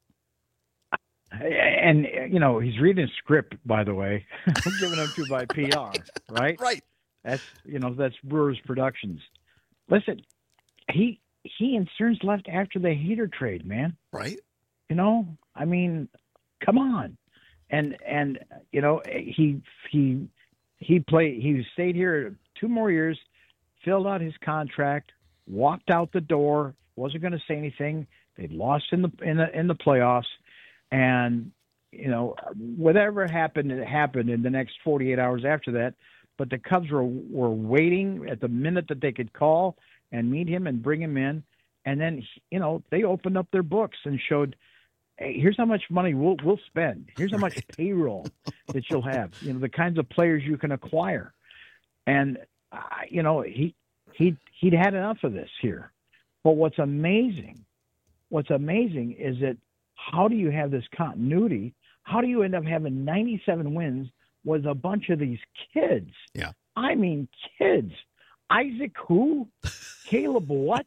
And, you know, he's reading a script, by the way, given up to by P R, right? Right. That's, you know, that's Brewers Productions. Listen, he he and Stearns left after the Hader trade, man. Right. You know, I mean, come on. And, and you know, he he he played, he stayed here two more years, filled out his contract, walked out the door, wasn't going to say anything. They lost in the in the in the playoffs. And, you know, whatever happened, it happened in the next forty-eight hours after that. But the Cubs were, were waiting at the minute that they could call and meet him and bring him in. And then, you know, they opened up their books and showed, hey, here's how much money we'll we'll spend. Here's how much payroll that you'll have. You know, the kinds of players you can acquire. And, uh, you know, he, he, he'd had enough of this here. But what's amazing, what's amazing is that how do you have this continuity? How do you end up having ninety-seven wins with a bunch of these kids? Yeah. I mean, kids. Isaac who? Caleb what?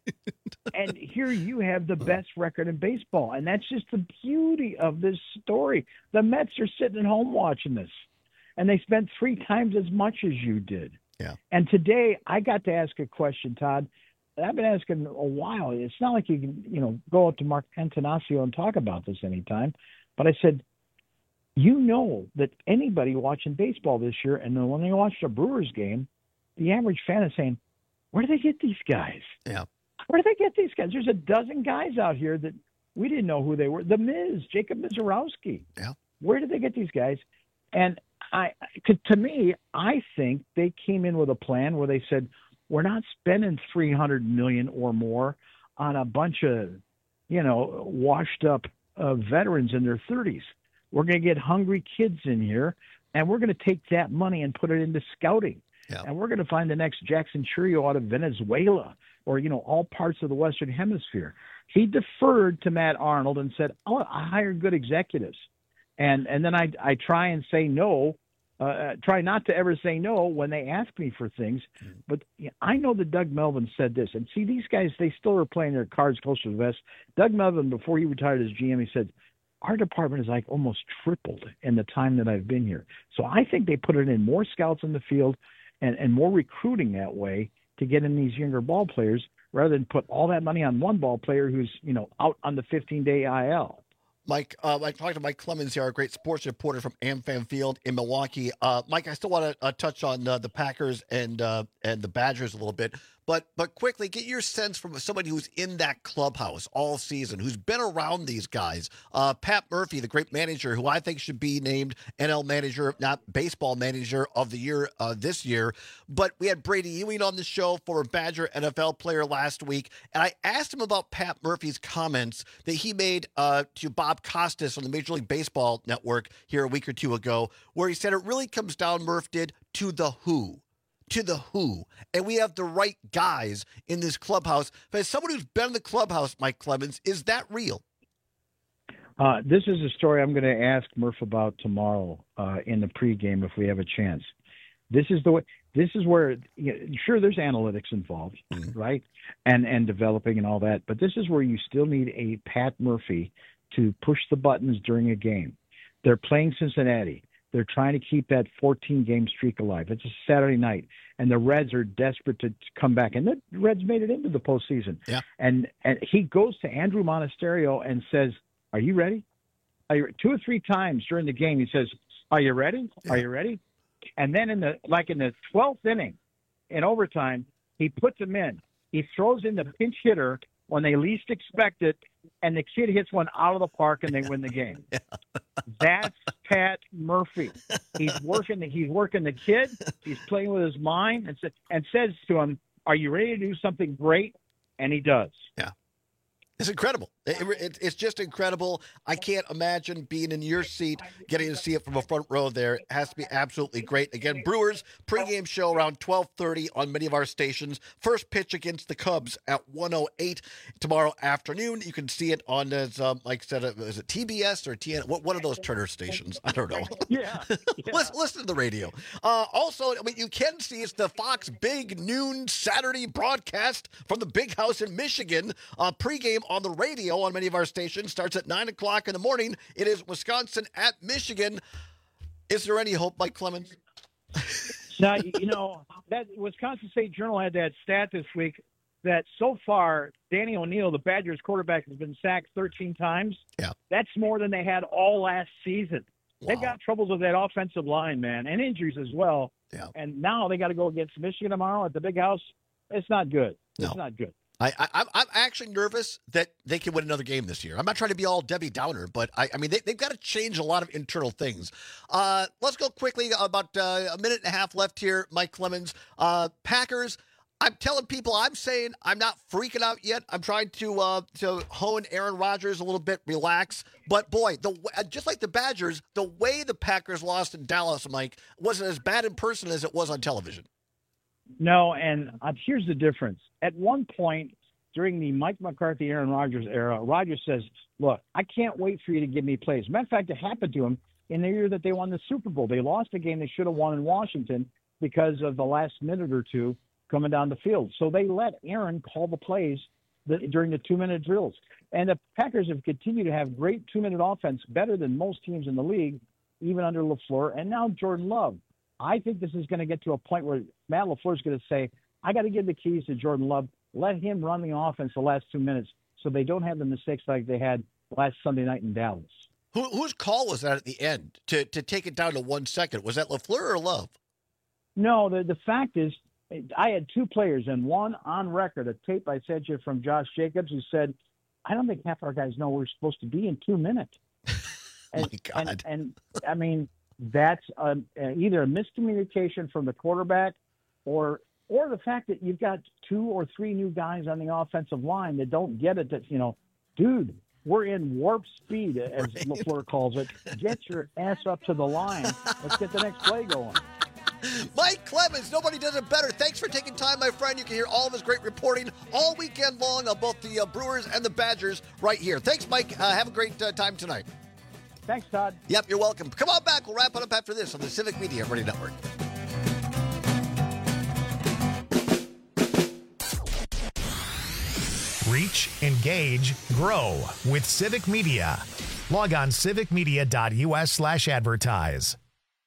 And here you have the best record in baseball. And that's just the beauty of this story. The Mets are sitting at home watching this. And they spent three times as much as you did. Yeah. And today I got to ask a question, Todd. I've been asking a while. It's not like you can, you know, go out to Mark Antanasio and talk about this anytime. But I said, you know that anybody watching baseball this year, and then when they watched a Brewers game, the average fan is saying, where do they get these guys? Yeah. Where do they get these guys? There's a dozen guys out here that we didn't know who they were. The Miz, Jacob Mizorowski. Yeah. Where did they get these guys? And I, to me, I think they came in with a plan where they said, we're not spending three hundred million dollars or more on a bunch of, you know, washed up uh, veterans in their thirties. We're going to get hungry kids in here, and we're going to take that money and put it into scouting. Yeah. And we're going to find the next Jackson Churio out of Venezuela or, you know, all parts of the Western Hemisphere. He deferred to Matt Arnold and said, oh, I hired good executives. And and then I, I try and say no uh, try not to ever say no when they ask me for things. But you know, I know that Doug Melvin said this. And see, these guys, they still are playing their cards close to the vest. Doug Melvin, before he retired as G M, he said, our department is like almost tripled in the time that I've been here. So I think they put it in more scouts in the field and, and more recruiting that way to get in these younger ball players rather than put all that money on one ball player who's, you know, out on the fifteen-day I L. Mike, uh, I talked to Mike Clemens here, our great sports reporter from AmFam Field in Milwaukee. Uh, Mike, I still want to uh, touch on uh, the Packers and uh, and the Badgers a little bit, but but quickly get your sense from somebody who's in that clubhouse all season, who's been around these guys. Uh, Pat Murphy, the great manager, who I think should be named N L Manager, not Baseball Manager of the Year uh, this year. But we had Brady Ewing on the show, former Badger N F L player last week, and I asked him about Pat Murphy's comments that he made uh, to Bob Costas on the Major League Baseball Network here a week or two ago, where he said it really comes down, Murph did, to the who. To the who. And we have the right guys in this clubhouse. But as someone who's been in the clubhouse, Mike Clemens, is that real? Uh, this is a story I'm going to ask Murph about tomorrow uh, in the pregame if we have a chance. This is the way. This is where, you know, sure, there's analytics involved, mm-hmm. right, and and developing and all that. But this is where you still need a Pat Murphy to push the buttons during a game. They're playing Cincinnati. They're trying to keep that fourteen-game streak alive. It's a Saturday night, and the Reds are desperate to come back. And the Reds made it into the postseason. Yeah. And and he goes to Andrew Monasterio and says, "Are you ready?" Are you, two or three times during the game, he says, "Are you ready? Yeah. Are you ready?" And then in the like in the twelfth inning, in overtime, he puts him in. He throws in the pinch hitter when they least expect it, and the kid hits one out of the park, and they win the game. Yeah. That's Pat Murphy. He's working. The, he's working the kid. He's playing with his mind, and, and says to him, "Are you ready to do something great?" And he does. Yeah. It's incredible. It, it, it's just incredible. I can't imagine being in your seat, getting to see it from a front row there. It has to be absolutely great. Again, Brewers pregame show around twelve thirty on many of our stations. First pitch against the Cubs at one oh eight tomorrow afternoon. You can see it on, as um, like I said, is it T B S or T N? What one of those Turner stations? I don't know. Yeah. yeah. listen, listen to the radio. Uh, also, I mean, you can see it's the Fox Big Noon Saturday broadcast from the Big House in Michigan. Uh, pregame on the radio on many of our stations starts at nine o'clock in the morning. It is Wisconsin at Michigan. Is there any hope, Mike Clemens? Now, you know, that Wisconsin State Journal had that stat this week that so far Danny O'Neal, the Badgers quarterback, has been sacked thirteen times. Yeah. That's more than they had all last season. Wow. They've got troubles with that offensive line, man, and injuries as well. Yeah. And now they got to go against Michigan tomorrow at the Big House. It's not good. It's no. not good. I, I, I'm actually nervous that they can win another game this year. I'm not trying to be all Debbie Downer, but I, I mean, they, they've got to change a lot of internal things. Uh, let's go quickly. About uh, a minute and a half left here, Mike Clemens. Uh, Packers, I'm telling people, I'm saying I'm not freaking out yet. I'm trying to uh, to hone Aaron Rodgers a little bit, relax. But, boy, the just like the Badgers, the way the Packers lost in Dallas, Mike, wasn't as bad in person as it was on television. No, and uh, here's the difference. At one point during the Mike McCarthy, Aaron Rodgers era, Rodgers says, look, I can't wait for you to give me plays. Matter of fact, it happened to him in the year that they won the Super Bowl. They lost a game they should have won in Washington because of the last minute or two coming down the field. So they let Aaron call the plays the, during the two-minute drills. And the Packers have continued to have great two-minute offense, better than most teams in the league, even under LaFleur, and now Jordan Love. I think this is going to get to a point where Matt LaFleur is going to say, I got to give the keys to Jordan Love. Let him run the offense the last two minutes so they don't have the mistakes like they had last Sunday night in Dallas. Who, whose call was that at the end to, to take it down to one second? Was that LaFleur or Love? No, the, the fact is I had two players, and one on record, a tape I sent you from Josh Jacobs, who said, I don't think half our guys know we're supposed to be in two minutes. And, My God. And, and, I mean, that's a, either a miscommunication from the quarterback or or the fact that you've got two or three new guys on the offensive line that don't get it that, you know, dude, we're in warp speed, as right. LaFleur calls it. Get your ass up to the line. Let's get the next play going. Mike Clemens, nobody does it better. Thanks for taking time, my friend. You can hear all of his great reporting all weekend long on both the uh, Brewers and the Badgers right here. Thanks, Mike. Uh, have a great uh, time tonight. Thanks, Todd. Yep, you're welcome. Come on back. We'll wrap it up after this on the Civic Media Radio Network. Reach, engage, grow with Civic Media. Log on civicmedia.us slash advertise.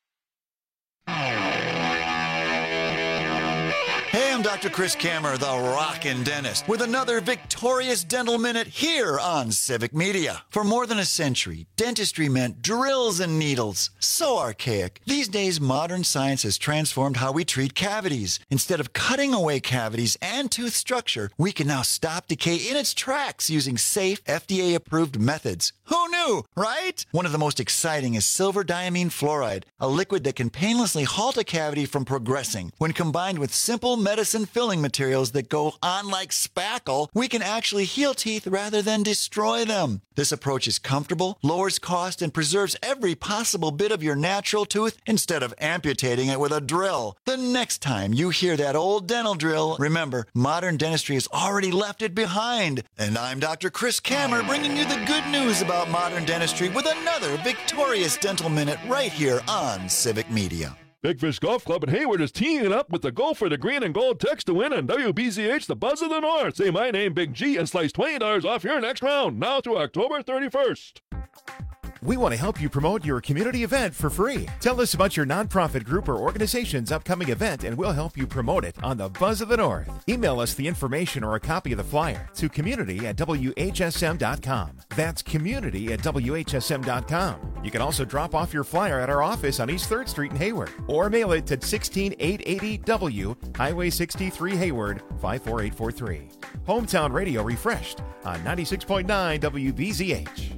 Hey, I'm Doctor Chris Kammer, the Rockin' Dentist, with another victorious dental minute here on Civic Media. For more than a century, dentistry meant drills and needles. So archaic. These days, modern science has transformed how we treat cavities. Instead of cutting away cavities and tooth structure, we can now stop decay in its tracks using safe, F D A-approved methods. Who knew, right? One of the most exciting is silver diamine fluoride, a liquid that can painlessly halt a cavity from progressing. When combined with simple medicine filling materials that go on like spackle, we can actually heal teeth rather than destroy them. This approach is comfortable, lowers cost, and preserves every possible bit of your natural tooth instead of amputating it with a drill. The next time you hear that old dental drill, remember, modern dentistry has already left it behind. And I'm Doctor Chris Kammer, bringing you the good news about modern dentistry with another victorious dental minute right here on Civic Media. Big Fish Golf Club in Hayward is teeing up with the Go for the Green and Gold text to win on W B Z H, the Buzz of the North. Say my name, Big G, and slice twenty dollars off your next round, now through October thirty-first. We want to help you promote your community event for free. Tell us about your nonprofit group or organization's upcoming event, and we'll help you promote it on the Buzz of the North. Email us the information or a copy of the flyer to community at W H S M dot com. That's community at W H S M dot com. You can also drop off your flyer at our office on East third Street in Hayward, or mail it to sixteen eight eighty W, Highway sixty-three, Hayward, five four eight four three. Hometown Radio refreshed on ninety-six point nine W B Z H.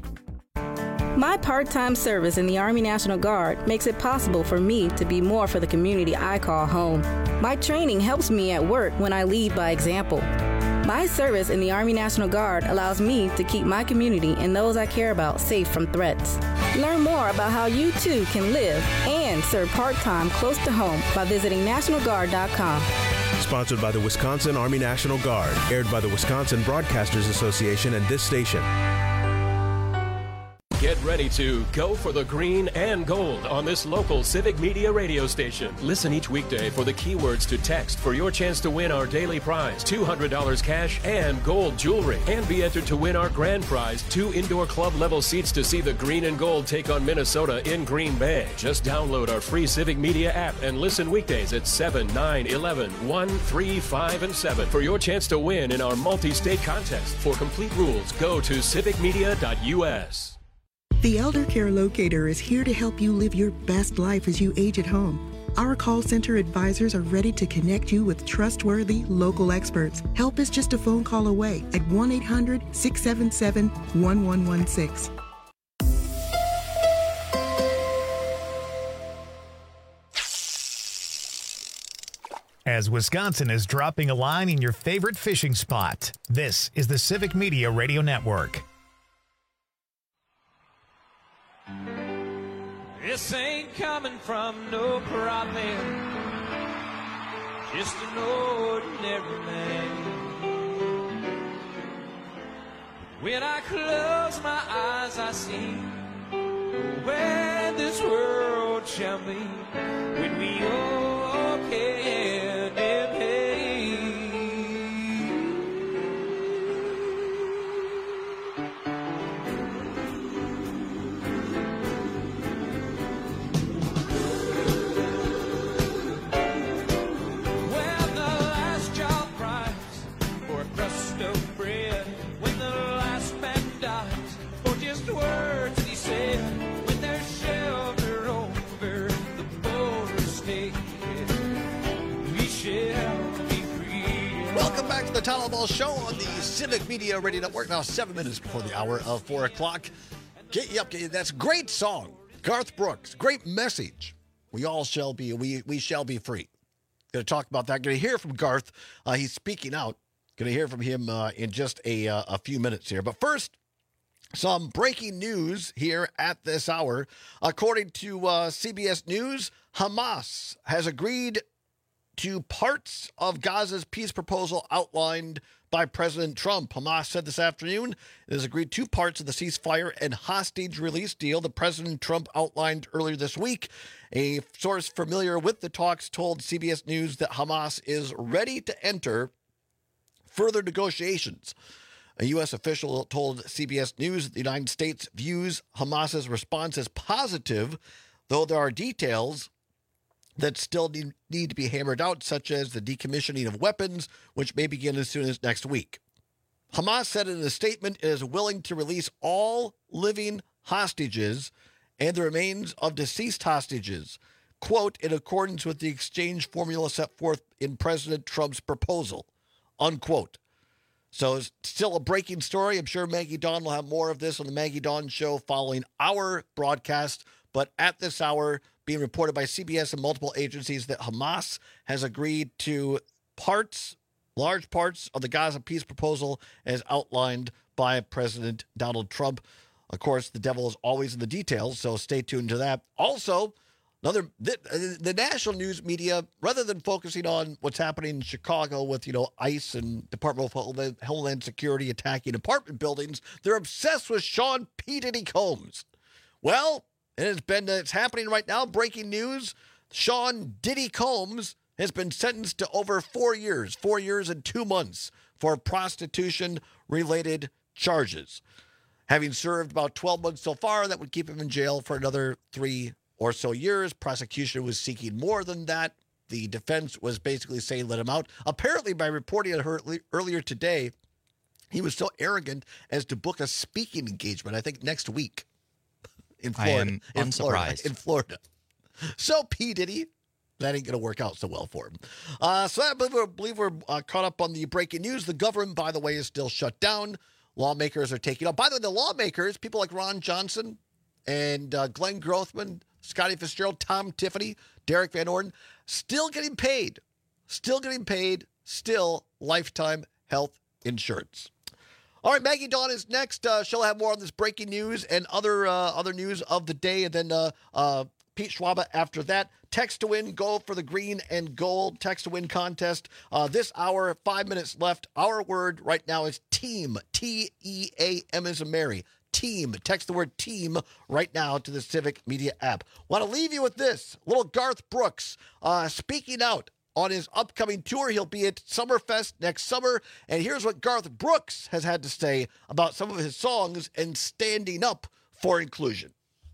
My part-time service in the Army National Guard makes it possible for me to be more for the community I call home. My training helps me at work when I lead by example. My service in the Army National Guard allows me to keep my community and those I care about safe from threats. Learn more about how you too can live and serve part-time close to home by visiting national guard dot com. Sponsored by the Wisconsin Army National Guard, aired by the Wisconsin Broadcasters Association and this station. Get ready to go for the green and gold on this local Civic Media radio station. Listen each weekday for the keywords to text for your chance to win our daily prize, two hundred dollars cash and gold jewelry. And be entered to win our grand prize, two indoor club level seats to see the green and gold take on Minnesota in Green Bay. Just download our free Civic Media app and listen weekdays at seven, nine, eleven, one, three, five, and seven for your chance to win in our multi-state contest. For complete rules, go to civic media dot U S. The Elder Care Locator is here to help you live your best life as you age at home. Our call center advisors are ready to connect you with trustworthy local experts. Help is just a phone call away at one eight hundred, six seven seven, one one one six. As Wisconsin is dropping a line in your favorite fishing spot, this is the Civic Media Radio Network. This ain't coming from no prophet, just an ordinary man. When I close my eyes, I see where this world shall be when we all can pay. Words he said when there's shelter over the border state, we shall be free. Welcome back to the Tyler Ball Show on the Civic Media Radio Network. Now seven minutes before the hour of four o'clock. Get you up. Get you. That's a great song, Garth Brooks. Great message. We all shall be. We we shall be free. Going to talk about that. Going to hear from Garth. Uh, he's speaking out. Going to hear from him uh, in just a uh, a few minutes here. But first, some breaking news here at this hour. According to uh, C B S News, Hamas has agreed to parts of Gaza's peace proposal outlined by President Trump. Hamas said this afternoon it has agreed to parts of the ceasefire and hostage release deal that President Trump outlined earlier this week. A source familiar with the talks told C B S News that Hamas is ready to enter further negotiations. A U S official told C B S News that the United States views Hamas's response as positive, though there are details that still need, need to be hammered out, such as the decommissioning of weapons, which may begin as soon as next week. Hamas said in a statement it is willing to release all living hostages and the remains of deceased hostages, quote, in accordance with the exchange formula set forth in President Trump's proposal, unquote. So it's still a breaking story. I'm sure Maggie Dawn will have more of this on the Maggie Dawn Show following our broadcast. But at this hour, being reported by C B S and multiple agencies that Hamas has agreed to parts, large parts of the Gaza peace proposal as outlined by President Donald Trump. Of course, the devil is always in the details, so stay tuned to that. Also, another the, the national news media, rather than focusing on what's happening in Chicago with, you know, ICE and Department of Homeland, Homeland Security attacking apartment buildings, they're obsessed with Sean P. Diddy Combs. Well, it has been, it's happening right now. Breaking news. Sean Diddy Combs has been sentenced to over four years, four years and two months for prostitution-related charges. Having served about twelve months so far, that would keep him in jail for another three or so years. Prosecution was seeking more than that. The defense was basically saying let him out. Apparently, by reporting on her earlier today, he was so arrogant as to book a speaking engagement, I think, next week. In Florida, I am in unsurprised. Florida, in Florida. So, P. Diddy, that ain't going to work out so well for him. Uh, so I believe we're, believe we're uh, caught up on the breaking news. The government, by the way, is still shut down. Lawmakers are taking up. By the way, the lawmakers, people like Ron Johnson and uh, Glenn Grothman, Scotty Fitzgerald, Tom Tiffany, Derek Van Orden, still getting paid. Still getting paid. Still lifetime health insurance. All right, Maggie Dawn is next. Uh, she'll have more on this breaking news and other uh, other news of the day. And then uh, uh, Pete Schwaba after that. Text to win, go for the green and gold text to win contest. Uh, this hour, five minutes left. Our word right now is team. T E A M as in Mary. Team. Text the word team right now to the Civic Media app. Want to leave you with this. Little Garth Brooks uh, speaking out on his upcoming tour. He'll be at Summerfest next summer. And here's what Garth Brooks has had to say about some of his songs and standing up for inclusion.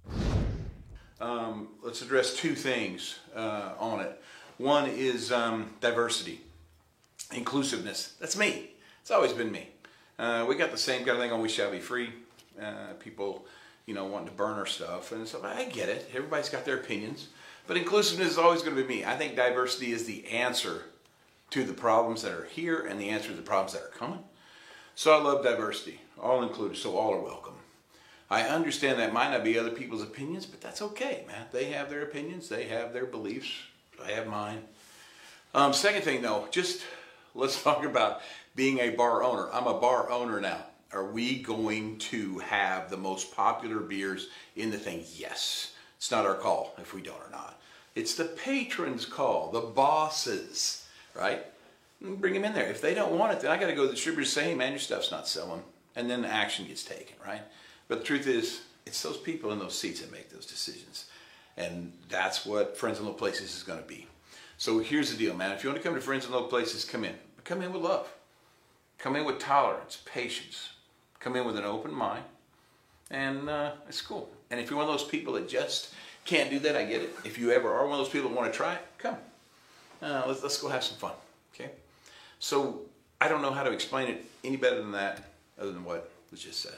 Um, let's address two things uh, on it. One is um, diversity, inclusiveness. That's me. It's always been me. Uh, we got the same kind of thing on We Shall Be Free. Uh, people, you know, wanting to burn our stuff. And so I get it. Everybody's got their opinions. But inclusiveness is always going to be me. I think diversity is the answer to the problems that are here and the answer to the problems that are coming. So I love diversity, all included, so all are welcome. I understand that might not be other people's opinions, but that's okay, man. They have their opinions, they have their beliefs, I have mine. Um, second thing though, just let's talk about being a bar owner. I'm a bar owner now. Are we going to have the most popular beers in the thing? Yes. It's not our call if we don't or not. It's the patron's call, the bosses, right? Bring them in there. If they don't want it, then I got to go to the distributor say, hey, man, your stuff's not selling. And then action gets taken, right? But the truth is, it's those people in those seats that make those decisions. And that's what Friends in Low Places is going to be. So here's the deal, man. If you want to come to Friends in Low Places, come in. But come in with love. Come in with tolerance, patience. Come in with an open mind. And uh, it's cool. And if you're one of those people that just can't do that, I get it. If you ever are one of those people that want to try it, come. Uh, let's, let's go have some fun, okay? So I don't know how to explain it any better than that, other than what was just said.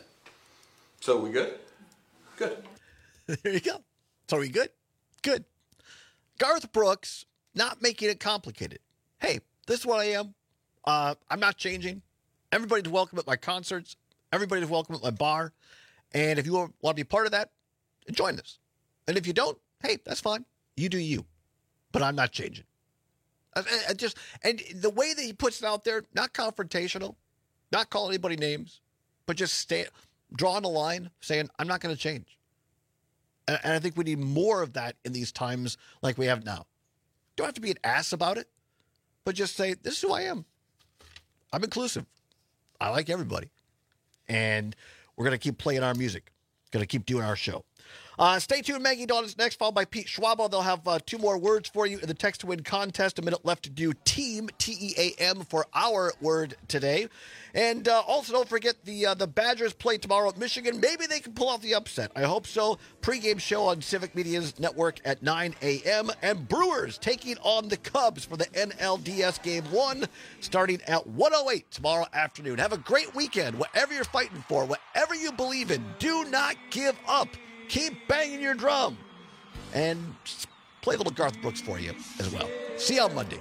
So we good? Good. There you go. So are we good? Good. Garth Brooks, not making it complicated. Hey, this is what I am. Uh, I'm not changing. Everybody's welcome at my concerts. Everybody's welcome at my bar. And if you want to be part of that, join us. And if you don't, hey, that's fine. You do you. But I'm not changing. I, I just and the way that he puts it out there, not confrontational, not calling anybody names, but just stay, drawing a line, saying, I'm not going to change. And, and I think we need more of that in these times like we have now. Don't have to be an ass about it. but just say, this is who I am. I'm inclusive. I like everybody. And we're going to keep playing our music. Going to keep doing our show. Uh, stay tuned. Maggie Dawn is next, followed by Pete Schwab. They'll have uh, two more words for you in the Text to Win contest. A minute left to do team, T E A M, for our word today. And uh, also don't forget the uh, the Badgers play tomorrow at Michigan. Maybe they can pull off the upset. I hope so. Pre-game show on Civic Media's network at nine a.m. And Brewers taking on the Cubs for the N L D S Game one starting at one oh eight tomorrow afternoon. Have a great weekend. Whatever you're fighting for, whatever you believe in, do not give up. Keep banging your drum. And play a little Garth Brooks for you as well. See you on Monday.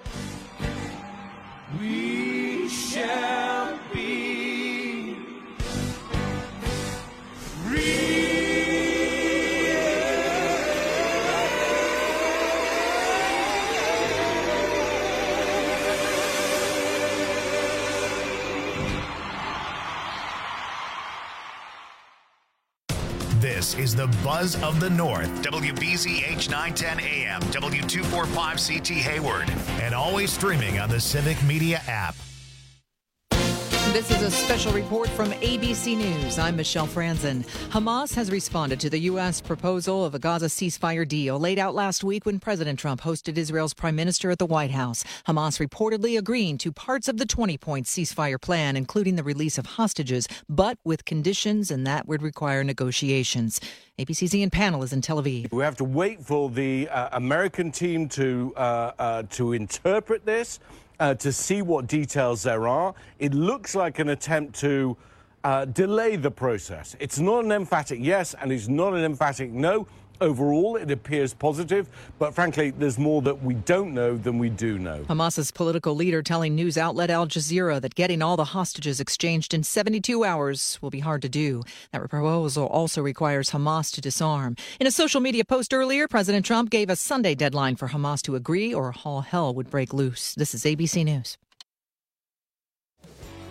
We shall be free. This is the Buzz of the North. W B Z H nine ten A M, W two forty-five C T Hayward, and always streaming on the Civic Media app. This is a special report from A B C News. I'm Michelle Franzen. Hamas has responded to the U S proposal of a Gaza ceasefire deal laid out last week when President Trump hosted Israel's prime minister at the White House. Hamas reportedly agreeing to parts of the twenty-point ceasefire plan, including the release of hostages, but with conditions, and that would require negotiations. A B C's Ian Pannell is in Tel Aviv. We have to wait for the uh, American team to uh, uh, to interpret this. Uh, to see what details there are. It looks like an attempt to uh, delay the process. It's not an emphatic yes, and it's not an emphatic no. Overall, it appears positive, but frankly, there's more that we don't know than we do know. Hamas's political leader telling news outlet Al Jazeera that getting all the hostages exchanged in seventy-two hours will be hard to do. That proposal also requires Hamas to disarm. In a social media post earlier, President Trump gave a Sunday deadline for Hamas to agree or all hell would break loose. This is A B C News.